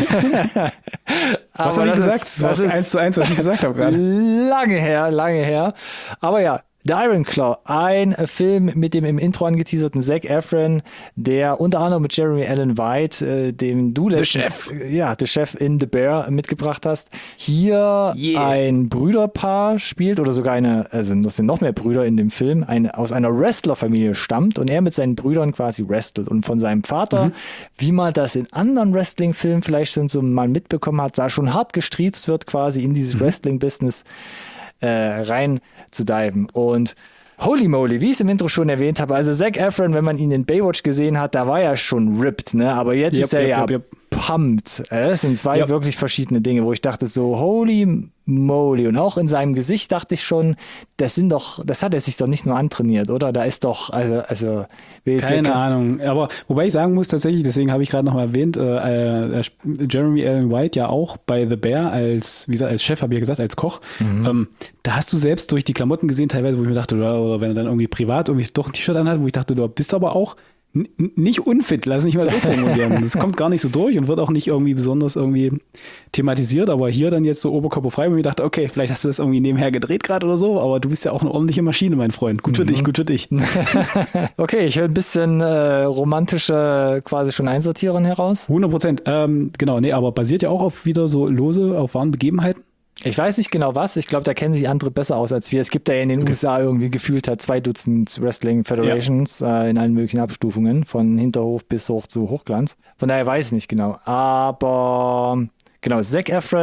Was Aber habe ich das gesagt? ist- das war das ist eins zu eins, was ich gesagt habe gerade. Lange her, lange her. Aber ja, The Iron Claw, ein Film mit dem im Intro angeteaserten Zac Efron, der unter anderem mit Jeremy Allen White, äh, dem du letztens, Chef. äh, ja, The Chef in The Bear mitgebracht hast, hier Yeah. ein Brüderpaar spielt oder sogar eine, also das sind noch mehr Brüder in dem Film, eine, aus einer Wrestlerfamilie stammt und er mit seinen Brüdern quasi wrestelt und von seinem Vater, Mhm. wie man das in anderen Wrestling-Filmen vielleicht schon so mal mitbekommen hat, da schon hart gestriezt wird quasi in Mhm. dieses Wrestling-Business äh, rein zu diven. Und holy moly, wie ich es im Intro schon erwähnt habe, also Zac Efron, wenn man ihn in Baywatch gesehen hat, da war er schon ripped, ne? Aber jetzt Yep, ist er yep, ja yep, yep. pumped. Äh, Das sind zwei Yep. wirklich verschiedene Dinge, wo ich dachte so, holy moly. Und auch in seinem Gesicht dachte ich schon, das sind doch, das hat er sich doch nicht nur antrainiert, oder? Da ist doch, also, also will jetzt Keine hier- Ahnung. Aber wobei ich sagen muss, tatsächlich, deswegen habe ich gerade noch mal erwähnt, äh, äh, Jeremy Allen White ja auch bei The Bear als, wie gesagt, als Chef, habe ich ja gesagt, als Koch. Mhm. Ähm, da hast du selbst durch die Klamotten gesehen, teilweise, wo ich mir dachte, oder, oder wenn er dann irgendwie privat irgendwie doch ein T-Shirt anhat, wo ich dachte, du bist aber auch n- n- nicht unfit, lass mich mal so formulieren. Das kommt gar nicht so durch und wird auch nicht irgendwie besonders irgendwie thematisiert, aber hier dann jetzt so oberkörperfrei, wo ich dachte, okay, vielleicht hast du das irgendwie nebenher gedreht gerade oder so, aber du bist ja auch eine ordentliche Maschine, mein Freund. Gut für dich, gut für dich. Okay, ich höre ein bisschen äh, romantische quasi schon einsortieren heraus. hundert Prozent. Ähm, genau, nee, aber basiert ja auch auf wieder so lose, auf wahren Begebenheiten. Ich weiß nicht genau was. Ich glaube, da kennen sich andere besser aus als wir. Es gibt ja in den U S A irgendwie gefühlt hat zwei Dutzend Wrestling Federations äh, in allen möglichen Abstufungen, von Hinterhof bis hoch zu Hochglanz. Von daher weiß ich nicht genau. Aber genau, Zac Efron,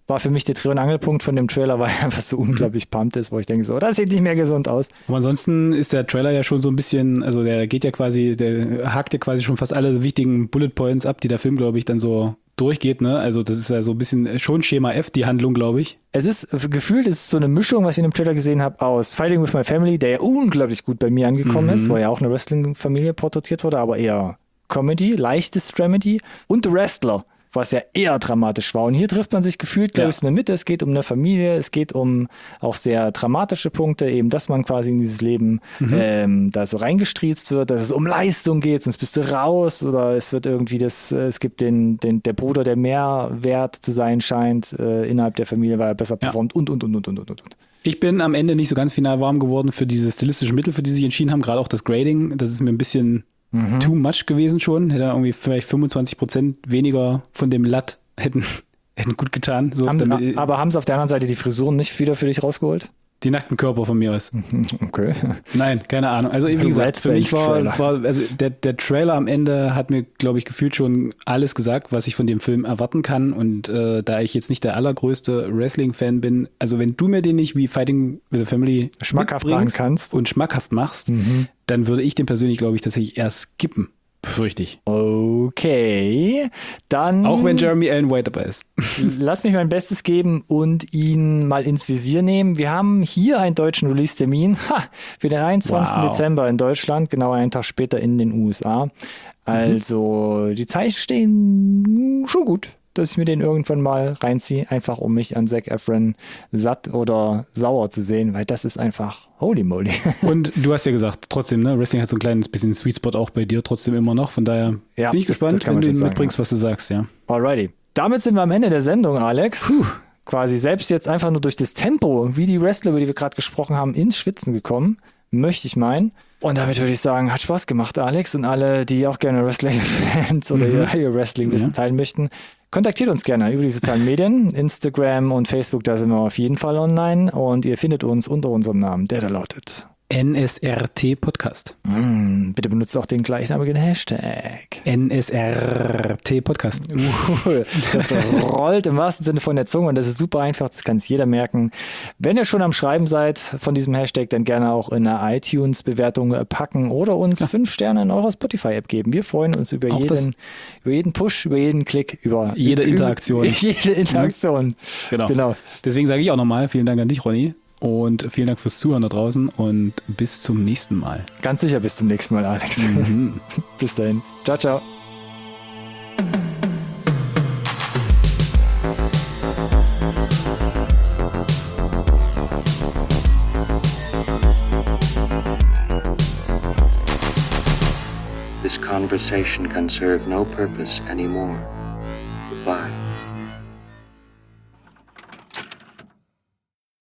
war für mich der Dreh- und Angelpunkt von dem Trailer, weil er einfach so unglaublich mhm. pumped ist, wo ich denke so, das sieht nicht mehr gesund aus. Aber ansonsten ist der Trailer ja schon so ein bisschen, also der geht ja quasi, der hakt ja quasi schon fast alle wichtigen Bullet Points ab, die der Film, glaube ich, dann so durchgeht, ne? Also das ist ja so ein bisschen schon Schema F, die Handlung, glaube ich. Es ist, gefühlt ist es so eine Mischung, was ich in dem Trailer gesehen habe, aus Fighting with My Family, der ja unglaublich gut bei mir angekommen mhm. ist, wo ja auch eine Wrestling-Familie porträtiert wurde, aber eher Comedy, leichtes Dramedy, und The Wrestler, was ja eher dramatisch war. Und hier trifft man sich gefühlt, glaube ja. ich, in der Mitte. Es geht um eine Familie, es geht um auch sehr dramatische Punkte, eben, dass man quasi in dieses Leben mhm. ähm, da so reingestriezt wird, dass es um Leistung geht, sonst bist du raus, oder es wird irgendwie das, es gibt den, den der Bruder, der mehr wert zu sein scheint, äh, innerhalb der Familie, weil er besser performt ja. und, und, und, und, und, und, und. Ich bin am Ende nicht so ganz final warm geworden für diese stilistischen Mittel, für die sie sich entschieden haben, gerade auch das Grading, das ist mir ein bisschen Mhm. too much gewesen schon. Hätte irgendwie vielleicht fünfundzwanzig Prozent weniger von dem Latt hätten, hätten gut getan. So, haben, damit, aber haben sie auf der anderen Seite die Frisuren nicht wieder für dich rausgeholt? Die nackten Körper von mir aus. Okay. Nein, keine Ahnung. Also wie gesagt, für mich war, war also der, der Trailer am Ende hat mir, glaube ich, gefühlt schon alles gesagt, was ich von dem Film erwarten kann. Und äh, da ich jetzt nicht der allergrößte Wrestling-Fan bin, also wenn du mir den nicht wie Fighting with the Family schmackhaft machen kannst und schmackhaft machst, mhm. dann würde ich den persönlich, glaube ich, tatsächlich eher skippen. Befürchte ich. Okay, dann... Auch wenn Jeremy Allen White dabei ist. Lass mich mein Bestes geben und ihn mal ins Visier nehmen. Wir haben hier einen deutschen Release-Termin ha, für den einundzwanzigsten Wow. Dezember in Deutschland, genau einen Tag später in den U S A. Also mhm. die Zeichen stehen schon gut, dass ich mir den irgendwann mal reinziehe, einfach um mich an Zac Efron satt oder sauer zu sehen, weil das ist einfach holy moly. Und du hast ja gesagt, trotzdem, ne, Wrestling hat so ein kleines bisschen Sweet Spot auch bei dir trotzdem immer noch, von daher ja, bin ich das, gespannt, das wenn du ihn mitbringst, ja. was du sagst, ja. Alrighty. Damit sind wir am Ende der Sendung, Alex. Puh. Quasi selbst jetzt einfach nur durch das Tempo, wie die Wrestler, über die wir gerade gesprochen haben, ins Schwitzen gekommen, möchte ich meinen. Und damit würde ich sagen, hat Spaß gemacht, Alex, und alle, die auch gerne Wrestling-Fans oder mhm. ihr Wrestling-Wissen ja. teilen möchten, kontaktiert uns gerne über die sozialen Medien, Instagram und Facebook, da sind wir auf jeden Fall online, und ihr findet uns unter unserem Namen, der da lautet N S R T Podcast. Mm, bitte benutzt auch den gleichnamigen Hashtag. N S R T Podcast. Uh, das rollt im wahrsten Sinne von der Zunge, und das ist super einfach, das kann sich jeder merken. Wenn ihr schon am Schreiben seid von diesem Hashtag, dann gerne auch in eine iTunes-Bewertung packen oder uns ja. fünf Sterne in eurer Spotify-App geben. Wir freuen uns über jeden, über jeden Push, über jeden Klick, über jede Interaktion. Über, jede Interaktion. Genau. genau. Deswegen sage ich auch nochmal, vielen Dank an dich, Ronny. Und vielen Dank fürs Zuhören da draußen und bis zum nächsten Mal. Ganz sicher bis zum nächsten Mal, Alex. Mhm. Bis dahin. Ciao, ciao. This conversation can serve no purpose anymore. Goodbye.